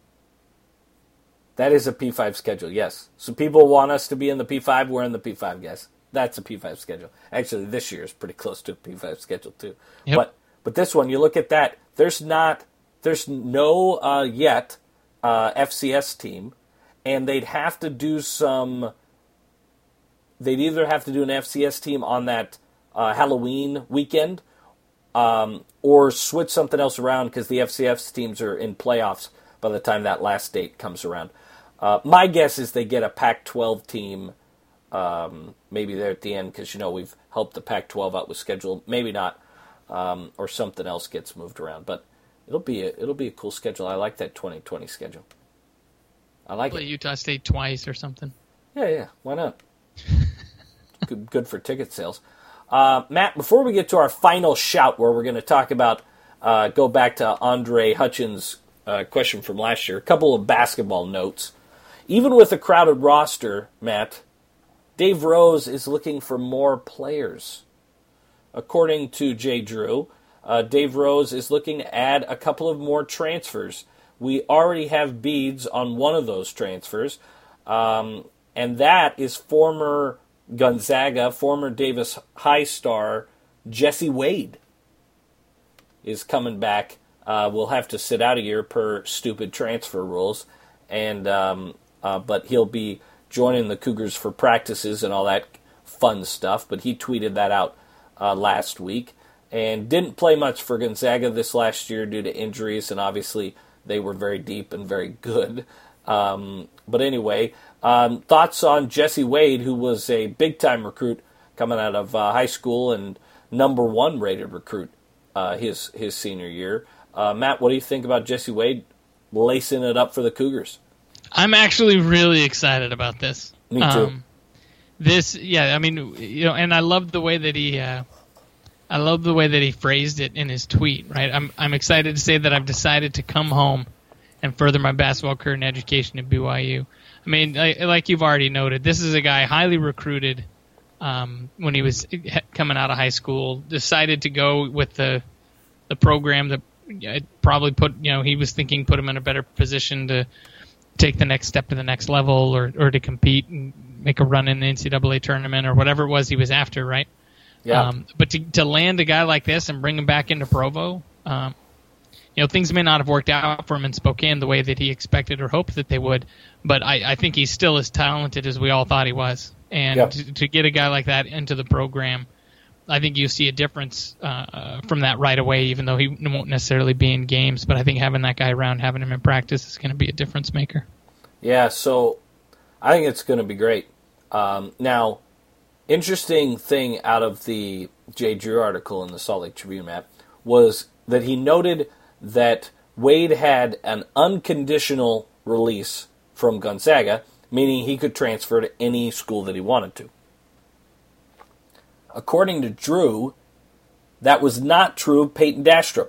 That is a P five schedule, yes. So people want us to be in the P five, we're in the P five, guys. That's a P five schedule. Actually, this year is pretty close to a P five schedule, too. Yep. But but this one, you look at that, there's not, there's no uh, yet uh, F C S team, and they'd have to do some they'd either have to do an F C S team on that uh, Halloween weekend um, or switch something else around because the F C S teams are in playoffs by the time that last date comes around. Uh, my guess is they get a Pac twelve team um, maybe there at the end because, you know, we've helped the Pac twelve out with schedule. Maybe not, um, or something else gets moved around. But it'll be a, it'll be a cool schedule. I like that twenty twenty schedule. I like Play it. Utah State twice or something. Yeah, yeah. Why not? good, good for ticket sales. Uh, Matt, before we get to our final shout, where we're going to talk about, uh, go back to Andre Hutchins' uh, question from last year, a couple of basketball notes. Even with a crowded roster, Matt, Dave Rose is looking for more players. According to Jay Drew, uh, Dave Rose is looking to add a couple of more transfers. We already have beads on one of those transfers, um, and that is former Gonzaga, former Davis High star, Jesse Wade is coming back. Uh, we'll have to sit out a year per stupid transfer rules, and um, uh, but he'll be joining the Cougars for practices and all that fun stuff. But he tweeted that out uh, last week and didn't play much for Gonzaga this last year due to injuries, and obviously they were very deep and very good. Um, but anyway, um, thoughts on Jesse Wade, who was a big-time recruit coming out of uh, high school and number one rated recruit uh, his his senior year. Uh, Matt, what do you think about Jesse Wade lacing it up for the Cougars? I'm actually really excited about this. Me too. Um, this, yeah, I mean, you know, and I love the way that he, uh, I love the way that he phrased it in his tweet. Right, I'm I'm excited to say that I've decided to come home and further my basketball career and education at B Y U. I mean, like, like you've already noted, this is a guy highly recruited um, when he was coming out of high school. Decided to go with the the program that probably put, you know, he was thinking put him in a better position to take the next step to the next level, or or to compete and make a run in the N C double A tournament or whatever it was he was after, right? Yeah. Um, but to to land a guy like this and bring him back into Provo, um, you know, things may not have worked out for him in Spokane the way that he expected or hoped that they would, but I, I think he's still as talented as we all thought he was. And yeah. to, to get a guy like that into the program, I think you see a difference uh, from that right away, even though he won't necessarily be in games. But I think having that guy around, having him in practice is going to be a difference maker. Yeah, so I think it's going to be great. Um, now, interesting thing out of the Jay Drew article in the Salt Lake Tribune, Matt, was that he noted that Wade had an unconditional release from Gonzaga, meaning he could transfer to any school that he wanted to. According to Drew, that was not true of Peyton Dastrup.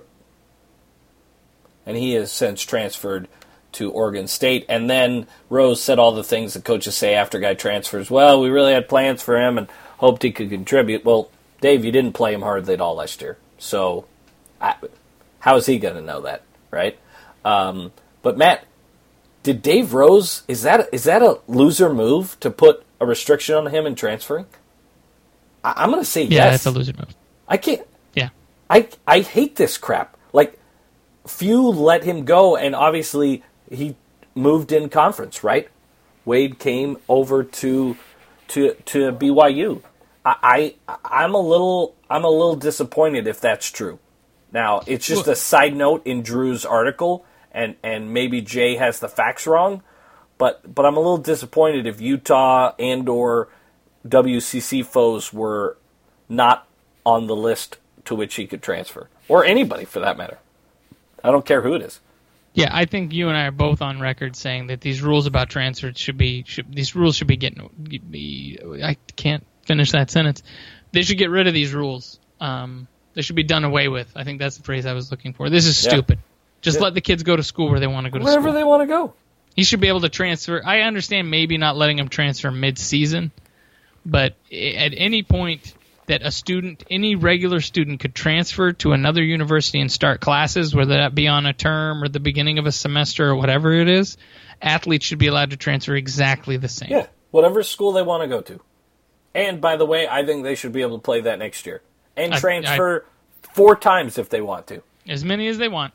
And he has since transferred to Oregon State. And then Rose said all the things that coaches say after a guy transfers. Well, we really had plans for him and hoped he could contribute. Well, Dave, you didn't play him hardly at all last year. So I, how is he going to know that, right? Um, but, Matt, did Dave Rose, is that, is that a loser move to put a restriction on him in transferring? I, I'm going to say yeah, yes. that's a loser move. I can't. Yeah. I, I hate this crap. Like, few let him go, and obviously he moved in conference, right? Wade came over to to to B Y U. I, I I'm a little I'm a little disappointed if that's true. Now, it's just a side note in Drew's article, and, and maybe Jay has the facts wrong, but but I'm a little disappointed if Utah and or W C C foes were not on the list to which he could transfer, or anybody for that matter. I don't care who it is. Yeah, I think you and I are both on record saying that these rules about transfers should be should, these rules should be getting. Be, I can't finish that sentence. They should get rid of these rules. Um, they should be done away with. I think that's the phrase I was looking for. This is stupid. Yeah. Just yeah. let the kids go to school where they want to go to Wherever school. Wherever they want to go. He should be able to transfer. I understand maybe not letting him transfer mid-season, but at any point that a student, any regular student, could transfer to another university and start classes, whether that be on a term or the beginning of a semester or whatever it is, athletes should be allowed to transfer exactly the same. Yeah, whatever school they want to go to. And, by the way, I think they should be able to play that next year. And I, transfer I, four times if they want to. As many as they want.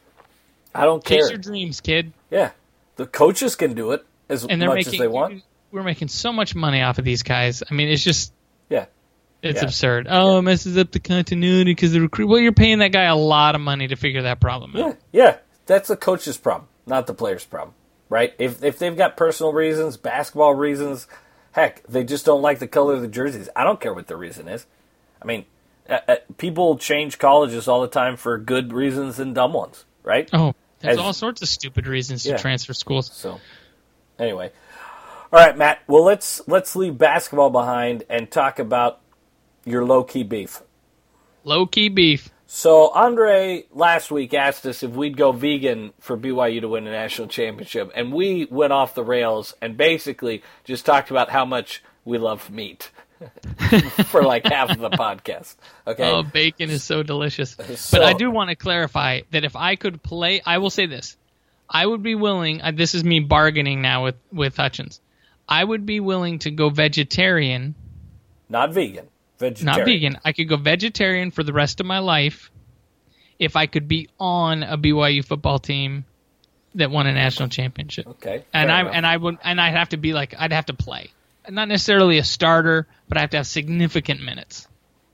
I don't care. Chase your dreams, kid. Yeah. The coaches can do it as and much making, as they want. we're making so much money off of these guys. I mean, it's just yeah, it's yeah. absurd. Oh, yeah. it messes up the continuity because the recruit. Well, you're paying that guy a lot of money to figure that problem out. Yeah, yeah. That's the coach's problem, not the player's problem, right? If if they've got personal reasons, basketball reasons, heck, they just don't like the color of the jerseys. I don't care what the reason is. I mean, uh, uh, people change colleges all the time for good reasons and dumb ones, right? Oh, there's As, all sorts of stupid reasons yeah. to transfer schools. So, anyway, all right, Matt. Well, let's let's leave basketball behind and talk about your low key beef. Low key beef. So Andre last week asked us if we'd go vegan for B Y U to win a national championship, and we went off the rails and basically just talked about how much we love meat for like half of the podcast. Okay. Oh, bacon is so delicious. So, but I do want to clarify that if I could play, I will say this. I would be willing, uh, this is me bargaining now with, with Hutchins. I would be willing to go vegetarian. Not vegan. Vegetarian. Not vegan. I could go vegetarian for the rest of my life if I could be on a B Y U football team that won a national championship. Okay. And I enough. and I would and I'd have to be like I'd have to play. Not necessarily a starter, but I have to have significant minutes.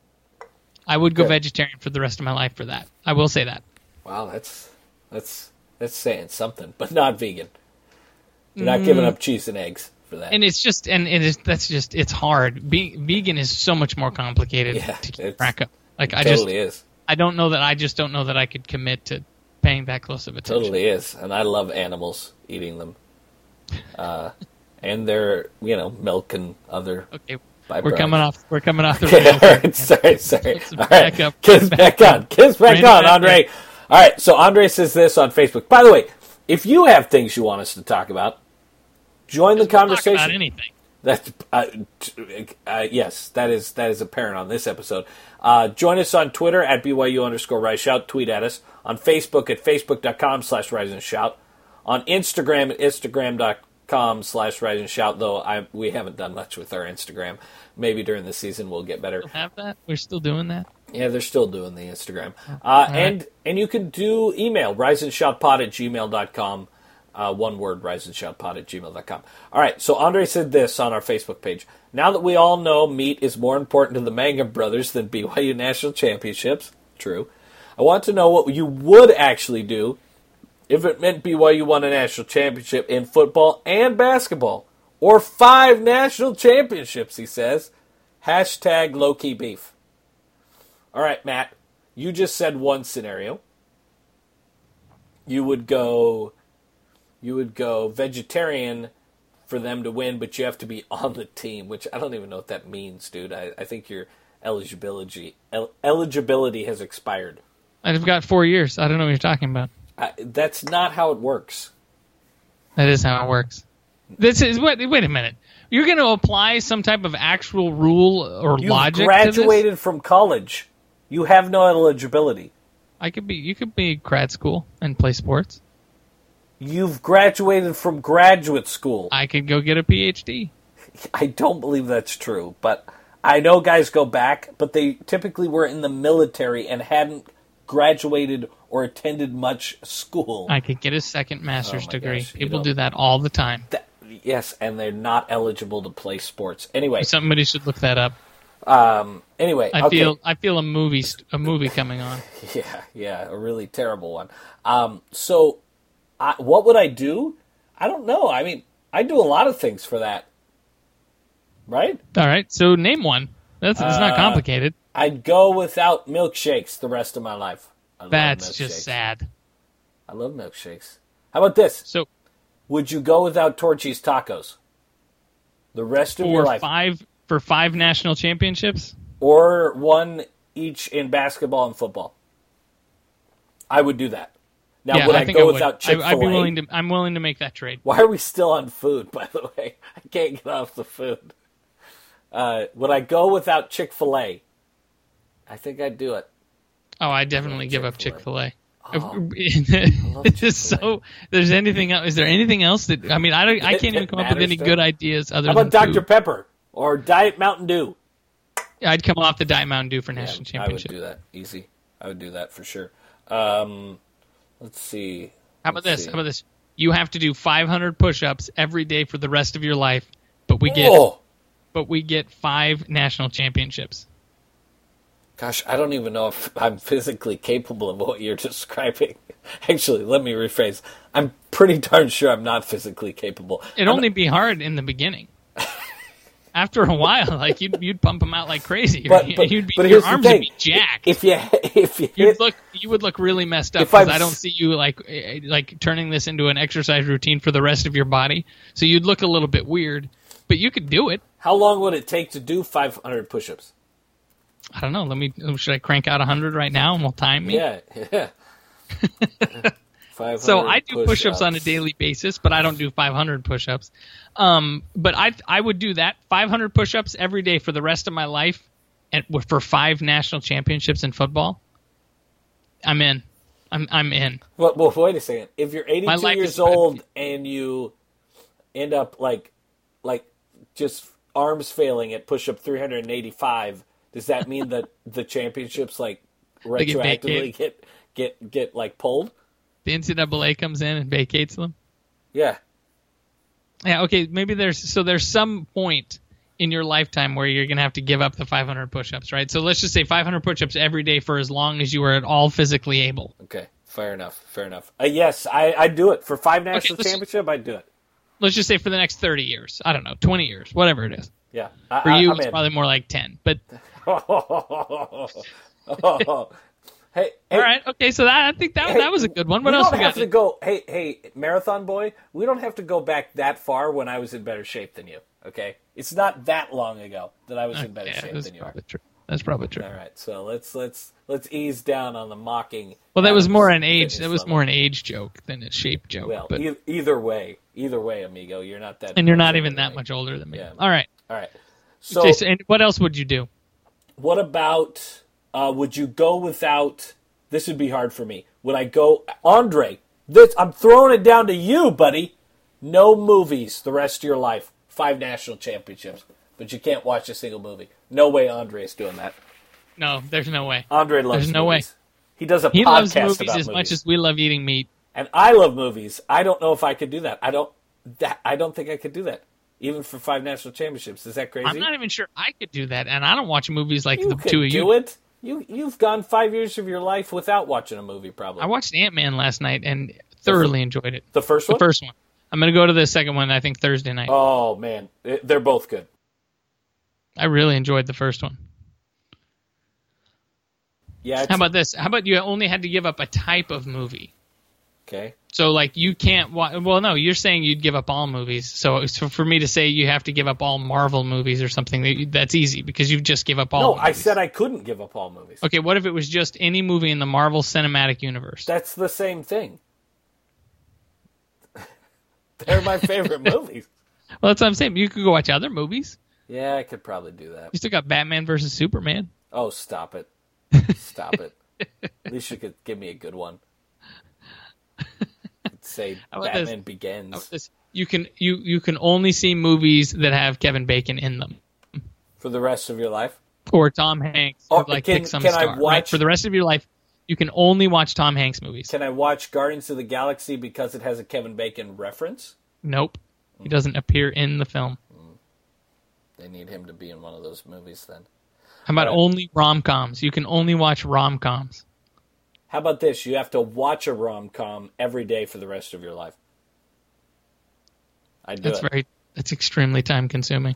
I would go Good. vegetarian for the rest of my life for that. I will say that. Wow, that's that's that's saying something, but not vegan. You're not giving up cheese and eggs for that. And it's just and it is that's just it's hard. Be, vegan is so much more complicated Yeah, to keep it's- track of. Like I totally just is. I don't know that I just don't know that I could commit to paying that close of attention. Totally is. And I love animals, eating them. Uh, and their, you know, milk and other Okay. byproducts. We're coming off we're coming off the Okay, rails. all right, sorry, sorry. Let's All back right, up. kiss back on. Kiss back Bring it on, back Andre. in. All right, so Andre says this on Facebook. By the way, if you have things you want us to talk about, join the We'll talk conversation. about anything. That's uh, t- uh, yes, that is that is apparent on this episode. Uh, join us on Twitter at B Y U underscore Rise Shout. Tweet at us on Facebook at facebook.com slash Rise and Shout. On Instagram at instagram.com slash Rise and Shout. Though I we haven't done much with our Instagram. Maybe during the season we'll get better. Still have that? We're still doing that? Yeah, they're still doing the Instagram. Uh, right. and and you can do email, riseandshoutpod at gmail dot com. Uh, one word, riseandshoutpod at gmail dot com. All right, so Andre said this on our Facebook page. Now that we all know meat is more important to the Mangum brothers than B Y U national championships, true, I want to know what you would actually do if it meant B Y U won a national championship in football and basketball. Or five national championships, he says. Hashtag low-key beef. All right, Matt, you just said one scenario. You would go, you would go vegetarian for them to win, but you have to be on the team, which I don't even know what that means, dude. I, I think your eligibility el- eligibility has expired. I've got four years. I don't know what you're talking about. I, that's not how it works. That is how it works. This is wait, wait a minute. You're going to apply some type of actual rule or You've logic graduated to this? from college. You have no eligibility. I could be. You could be grad school and play sports. You've graduated from graduate school. I could go get a P H D. I don't believe that's true, but I know guys go back, but they typically were in the military and hadn't graduated or attended much school. I could get a second master's Oh my degree. gosh, you People don't- do that all the time. That- yes, and they're not eligible to play sports. Anyway, Somebody should look that up. um, anyway, I okay. feel. I feel a movie. st- A movie coming on. Yeah, yeah, a really terrible one. Um, so, I, what would I do? I don't know. I mean, I do a lot of things for that, right? All right. So name one. That's it's not Uh, complicated. I'd go without milkshakes the rest of my life. I love That's milkshakes. just sad. I love milkshakes. How about this? So Would you go without Torchy's tacos the rest of your for life? five for five national championships. Or one each in basketball and football? I would do that. Now, yeah, would I, I think go I would. without I, Chick-fil-A? I'd be willing to. I'm willing to make that trade. Why are we still on food, by the way? I can't get off the food. Uh, would I go without Chick-fil-A? I think I'd do it. Oh, I definitely give up Chick-fil-A. Chick-fil-A. Oh, it's just so. There's anything else? Is there anything else that? I mean, I don't. I It- can't even it come up with any matters, good though. ideas other How than about Doctor food. Pepper or Diet Mountain Dew? I'd come off the Diet Mountain Dew for Yeah, national I would championship. do that. Easy. I would do that for sure. Um, let's see. How about Let's this? see. How about this? You have to do five hundred push-ups every day for the rest of your life but we get Oh. but we get five national championships. Gosh, I don't even know if I'm physically capable of what you're describing. Actually, let me rephrase. I'm pretty darn sure I'm not physically capable. It'd I'm only be hard in the beginning. After a while, like you'd you'd pump them out like crazy. But, but, you'd be, but your here's the arms would thing. be jacked. If you if you You'd hit, look you would look really messed up If I'm because I don't s- see you like eh, like turning this into an exercise routine for the rest of your body. So you'd look a little bit weird, but you could do it. how long would it take to do five hundred push-ups? I don't know. Let me. Should I crank out a hundred right now and we'll time me? Yeah, yeah. five hundred So I do push-ups push-ups on a daily basis, but I don't do five hundred push-ups. Um, but I I would do that five hundred push-ups every day for the rest of my life, and for five national championships in football. I'm in. I'm I'm in. Well, well, wait a second. If you're My eighty-two life years is- old and you end up like, like, just arms failing at push-up three hundred eighty-five, does that mean that the championships like get retroactively vacated. get get get like pulled? The N C double A comes in and vacates them. Yeah. Yeah. Okay. Maybe there's so there's some point in your lifetime where you're gonna have to give up the five hundred push-ups, right? So let's just say five hundred push-ups every day for as long as you are at all physically able. Okay. Fair enough. Fair enough. Uh, yes, I I do it for five national let's- championship. I do it. Let's just say for the next thirty years. I don't know, twenty years, whatever it is. Yeah. I, For I, you, I'm it's in. probably more like ten. But Hey, hey, all right, okay. So that I think that hey, that was a good one. What we else don't we have got? to go. Hey, hey, marathon boy. We don't have to go back that far when I was in better shape than you. Okay, it's not that long ago that I was in better Yeah, shape that's than you are. probably true. That's probably true. All right, so let's let's let's ease down on the mocking. Well, that was Adam's more an age. fitness That was level. more an age joke than a shape joke. Well, but, e- either way, either way, amigo, you're not that. and you're much not older even than that me. much older than me. Yeah. All right. All right. So, Okay, so, and what else would you do? what about? Uh, would you go without? This would be hard for me. Would I go, Andre? This I'm throwing it down to you, buddy. No movies the rest of your life. Five national championships, but you can't watch a single movie. No way, Andre is doing that. No, there's no way. Andre loves There's no movies. He does a He podcast loves movies about as movies. much as we love eating meat. And I love movies. I don't know if I could do that. I don't. That I don't think I could do that, even for five national championships. Is that crazy? I'm not even sure I could do that, and I don't watch movies like you the could two of do you. it. You you've gone five years of your life without watching a movie, probably. I watched Ant-Man last night and thoroughly enjoyed it. the first The one. first one. I'm going to go to the second one, I think, Thursday night. Oh man, It- they're both good. I really enjoyed the first one. Yeah. It's, How about this? How about you only had to give up a type of movie? okay. So, like, you can't watch... Well, no, you're saying you'd give up all movies. So, so for me to say you have to give up all Marvel movies or something, that you- that's easy because you just give up all No, movies. I said I couldn't give up all movies. Okay, what if it was just any movie in the Marvel Cinematic Universe? That's the same thing. They're my favorite movies. Well, that's what I'm saying. You could go watch other movies. Yeah, I could probably do that. You still got Batman versus Superman. Oh, stop it. Stop it. At least you could give me a good one. Say How about Batman this? Begins. This- You can you you can only see movies that have Kevin Bacon in them, For the rest of your life? or Tom Hanks, Oh, or like can- pick some can I star. Right? watch- For the rest of your life, you can only watch Tom Hanks movies. Can I watch Guardians of the Galaxy because it has a Kevin Bacon reference? Nope, he doesn't appear in the film. They need him to be in one of those movies then. How about All right. only rom coms? You can only watch rom coms. How about this? You have to watch a rom-com every day for the rest of your life. I'd do That's it. very that's extremely time consuming.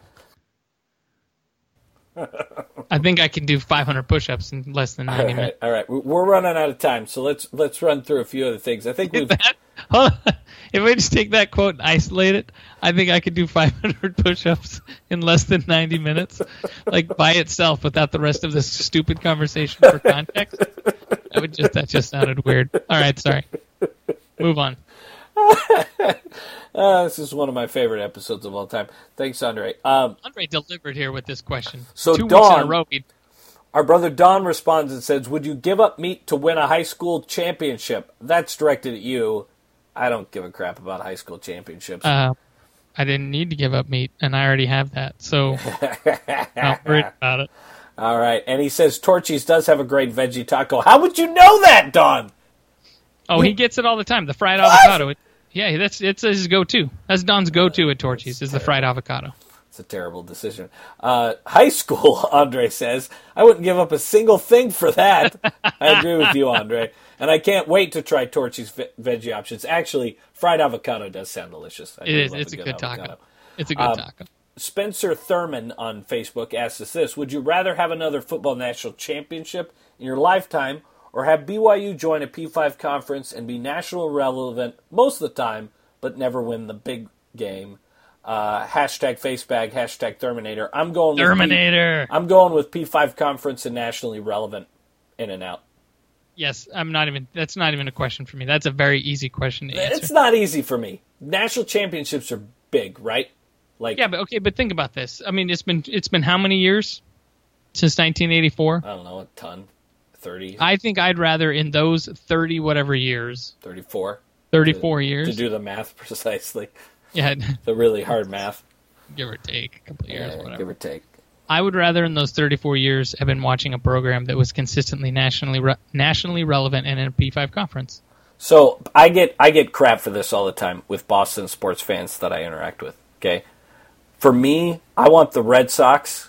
I think I can do five hundred push-ups in less than All ninety right, minutes. all right. We're running out of time, so let's let's run through a few other things. I think we've That, hold on. If we just take that quote and isolate it, I think I could do five hundred push-ups in less than ninety minutes, like by itself, without the rest of this stupid conversation for context. That would just that just sounded weird. All right, sorry. Move on. uh, this is one of my favorite episodes of all time. Thanks, Andre. Um, Andre delivered here with this question. So Two weeks in a Dawn- row. he- Our brother Don responds and says, "Would you give up meat to win a high school championship?" That's directed at you. I don't give a crap about high school championships. Uh, I didn't need to give up meat, and I already have that, so not worried about it. All right. And he says, Torchy's does have a great veggie taco. How would you know that, Don? Oh, he gets it all the time. The fried avocado. It, yeah, that's it's his go-to. That's Don's go-to at Torchy's is the fried avocado. It's a terrible decision. Uh, high school, Andre says, I wouldn't give up a single thing for that. I agree with you, Andre. And I can't wait to try Torchy's ve- veggie options. Actually, fried avocado does sound delicious. I it is. It's a good, good taco. It's a good um, taco. Spencer Thurman on Facebook asks us this. Would you rather have another football national championship in your lifetime or have B Y U join a P five conference and be national relevant most of the time but never win the big game? Uh, hashtag Facebag, hashtag Terminator. I'm going with Terminator. P- I'm going with P five conference and nationally relevant in and out. Yes, I'm not even. That's not even a question for me. That's a very easy question to answer. It's not easy for me. National championships are big, right? Like yeah, but okay, but think about this. I mean, it's been it's been how many years since nineteen eighty-four? I don't know, a ton, thirty. I think I'd rather in those thirty whatever years, thirty-four, thirty-four to, years to do the math precisely. Yeah, the really hard math. Give or take a couple of years, yeah, whatever. Give or take. I would rather in those thirty-four years have been watching a program that was consistently nationally re- nationally relevant and in a P five conference. So I get I get crap for this all the time with Boston sports fans that I interact with. Okay, for me, I want the Red Sox,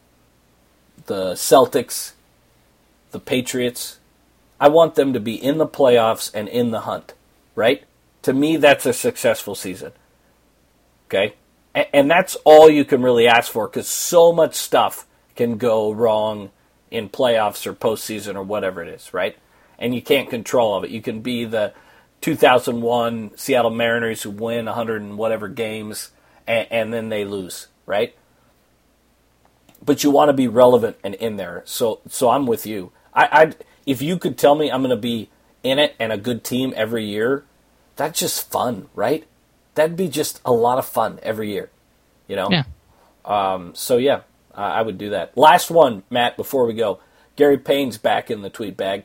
the Celtics, the Patriots. I want them to be in the playoffs and in the hunt. Right? To me, that's a successful season. Okay. And that's all you can really ask for because so much stuff can go wrong in playoffs or postseason or whatever it is, right? And you can't control all of it. You can be the two thousand one Seattle Mariners who win one hundred and whatever games and, and then they lose, right? But you want to be relevant and in there. So so I'm with you. I, I'd, if you could tell me I'm going to be in it and a good team every year, that's just fun, right? That'd be just a lot of fun every year, you know? Yeah. Um, so, yeah, uh, I would do that. Last one, Matt, before we go. Gary Payne's back in the tweet bag.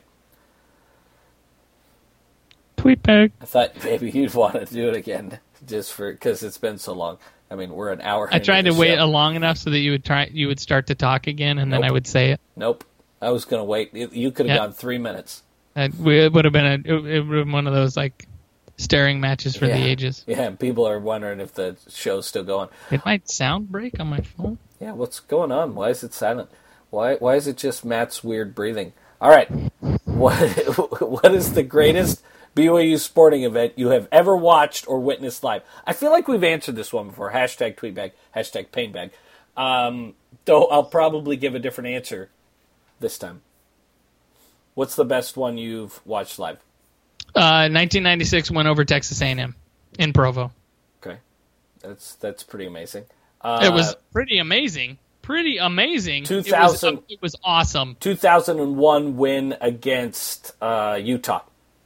Tweet bag. I thought maybe you'd want to do it again just for because it's been so long. I mean, we're an hour. I tried to show. wait long enough so that you would try. You would start to talk again, and nope. then I would say it. Nope. I was going to wait. You could have yeah. gone three minutes. It would have been a. It would have been one of those like. Staring matches for yeah. the ages. Yeah, and people are wondering if the show's still going. Did my sound break on my phone? Yeah, what's going on? Why is it silent? Why why is it just Matt's weird breathing? All right, what what is the greatest B Y U sporting event you have ever watched or witnessed live? I feel like we've answered this one before. Hashtag tweetbag, hashtag painbag. Um, though I'll probably give a different answer this time. What's the best one you've watched live? Uh, nineteen ninety-six went over Texas A and M in Provo. Okay, that's that's pretty amazing. Uh, it was pretty amazing. Pretty amazing. two thousand, it, was, it was awesome. two thousand one win against uh, Utah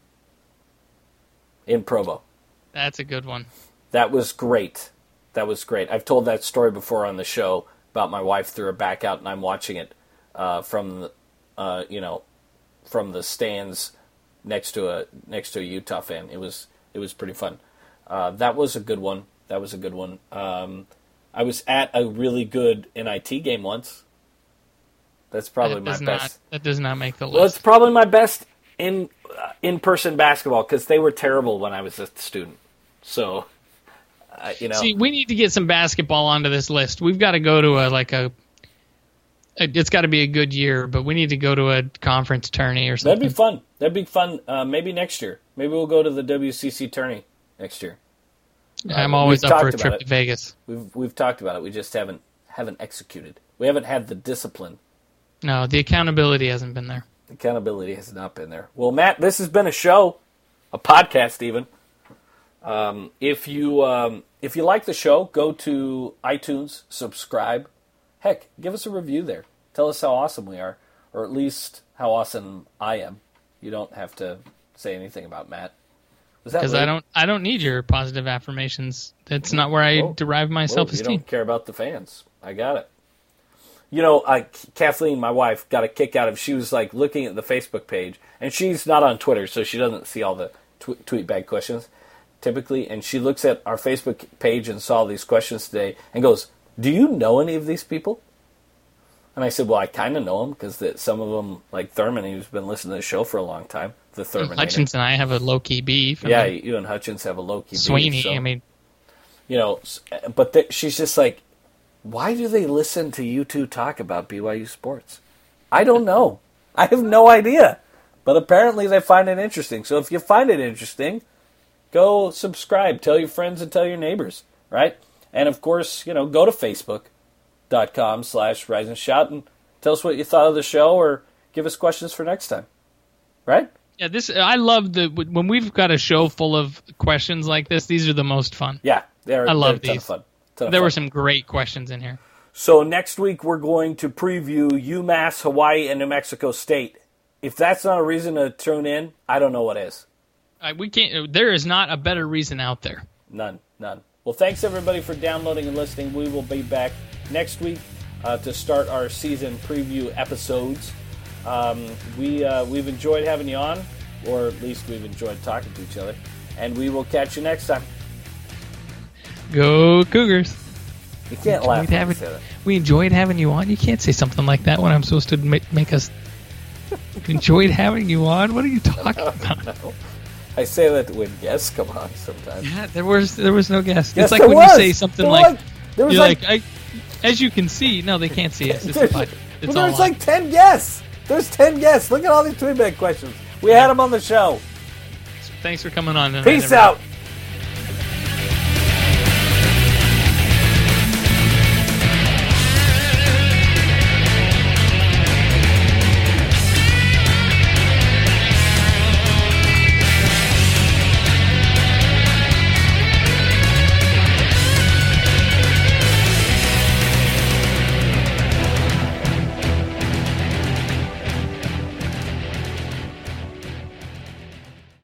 in Provo. That's a good one. That was great. That was great. I've told that story before on the show about my wife threw her back out and I'm watching it uh, from the, uh, you know, from the stands. Next to a next to a Utah fan, it was it was pretty fun. Uh, that was a good one. That was a good one. Um, I was at a really good N I T game once. That's probably that my not, best. That does not make the list. Well, it's probably my best in uh, in person basketball because they were terrible when I was a student. So, uh, you know, see, we need to get some basketball onto this list. We've got to go to a like a. It's got to be a good year, but we need to go to a conference tourney or something. That'd be fun. That'd be fun. Uh, maybe next year. Maybe we'll go to the W C C tourney next year. I'm uh, always up for a trip to Vegas. We've we've talked about it. We just haven't haven't executed. We haven't had the discipline. No, the accountability hasn't been there. Accountability has not been there. Well, Matt, this has been a show, a podcast even. Um, if you um, if you like the show, go to iTunes, subscribe. Heck, give us a review there. Tell us how awesome we are, or at least how awesome I am. You don't have to say anything about Matt. Because I don't, I don't need your positive affirmations. That's not where I Whoa. derive my Whoa, self-esteem. You don't care about the fans. I got it. You know, I, Kathleen, my wife, got a kick out of. She was like looking at the Facebook page, and she's not on Twitter, so she doesn't see all the tw- tweet bag questions typically. And she looks at our Facebook page and saw these questions today, and goes, "Do you know any of these people?" And I said, well, I kind of know them because some of them, like Thurman, who's been listening to the show for a long time. The Thurman. Hutchins and I have a low-key beef. Yeah, you and Hutchins have a low-key Sweeney, beef. Sweeney, so, I mean. You know, but the, she's just like, Why do they listen to you two talk about B Y U sports? I don't know. I have no idea. But apparently they find it interesting. So if you find it interesting, go subscribe. Tell your friends and tell your neighbors, right? And of course, you know, go to facebook.com slash Rise and Shout and tell us what you thought of the show or give us questions for next time, right? Yeah, this I love the when we've got a show full of questions like this. These are the most fun. Yeah, they're, I love they're a ton these. of fun. Ton of there fun. were some great questions in here. So next week we're going to preview UMass, Hawaii, and New Mexico State. If that's not a reason to tune in, I don't know what is. Uh, we can't. There is not a better reason out there. None, none. Well, thanks everybody for downloading and listening. We will be back next week uh, to start our season preview episodes. Um, we uh, we've enjoyed having you on, or at least we've enjoyed talking to each other. And we will catch you next time. Go Cougars! You can't we laugh enjoyed when having, you say that. We enjoyed having you on. You can't say something like that when I'm supposed to make, make us. Enjoyed having you on. What are you talking about? No. I say that when guests come on sometimes. Yeah, there was there was no guest. Yes, it's like there when was. you say something There like, like there was you're like, like, I, as you can see. No, they can't see us. It's there's, fine. It's well, all there's on. like ten guests. There's ten guests. Look at all these tweetback questions. We had them on the show. Thanks for coming on tonight, Peace everybody. out.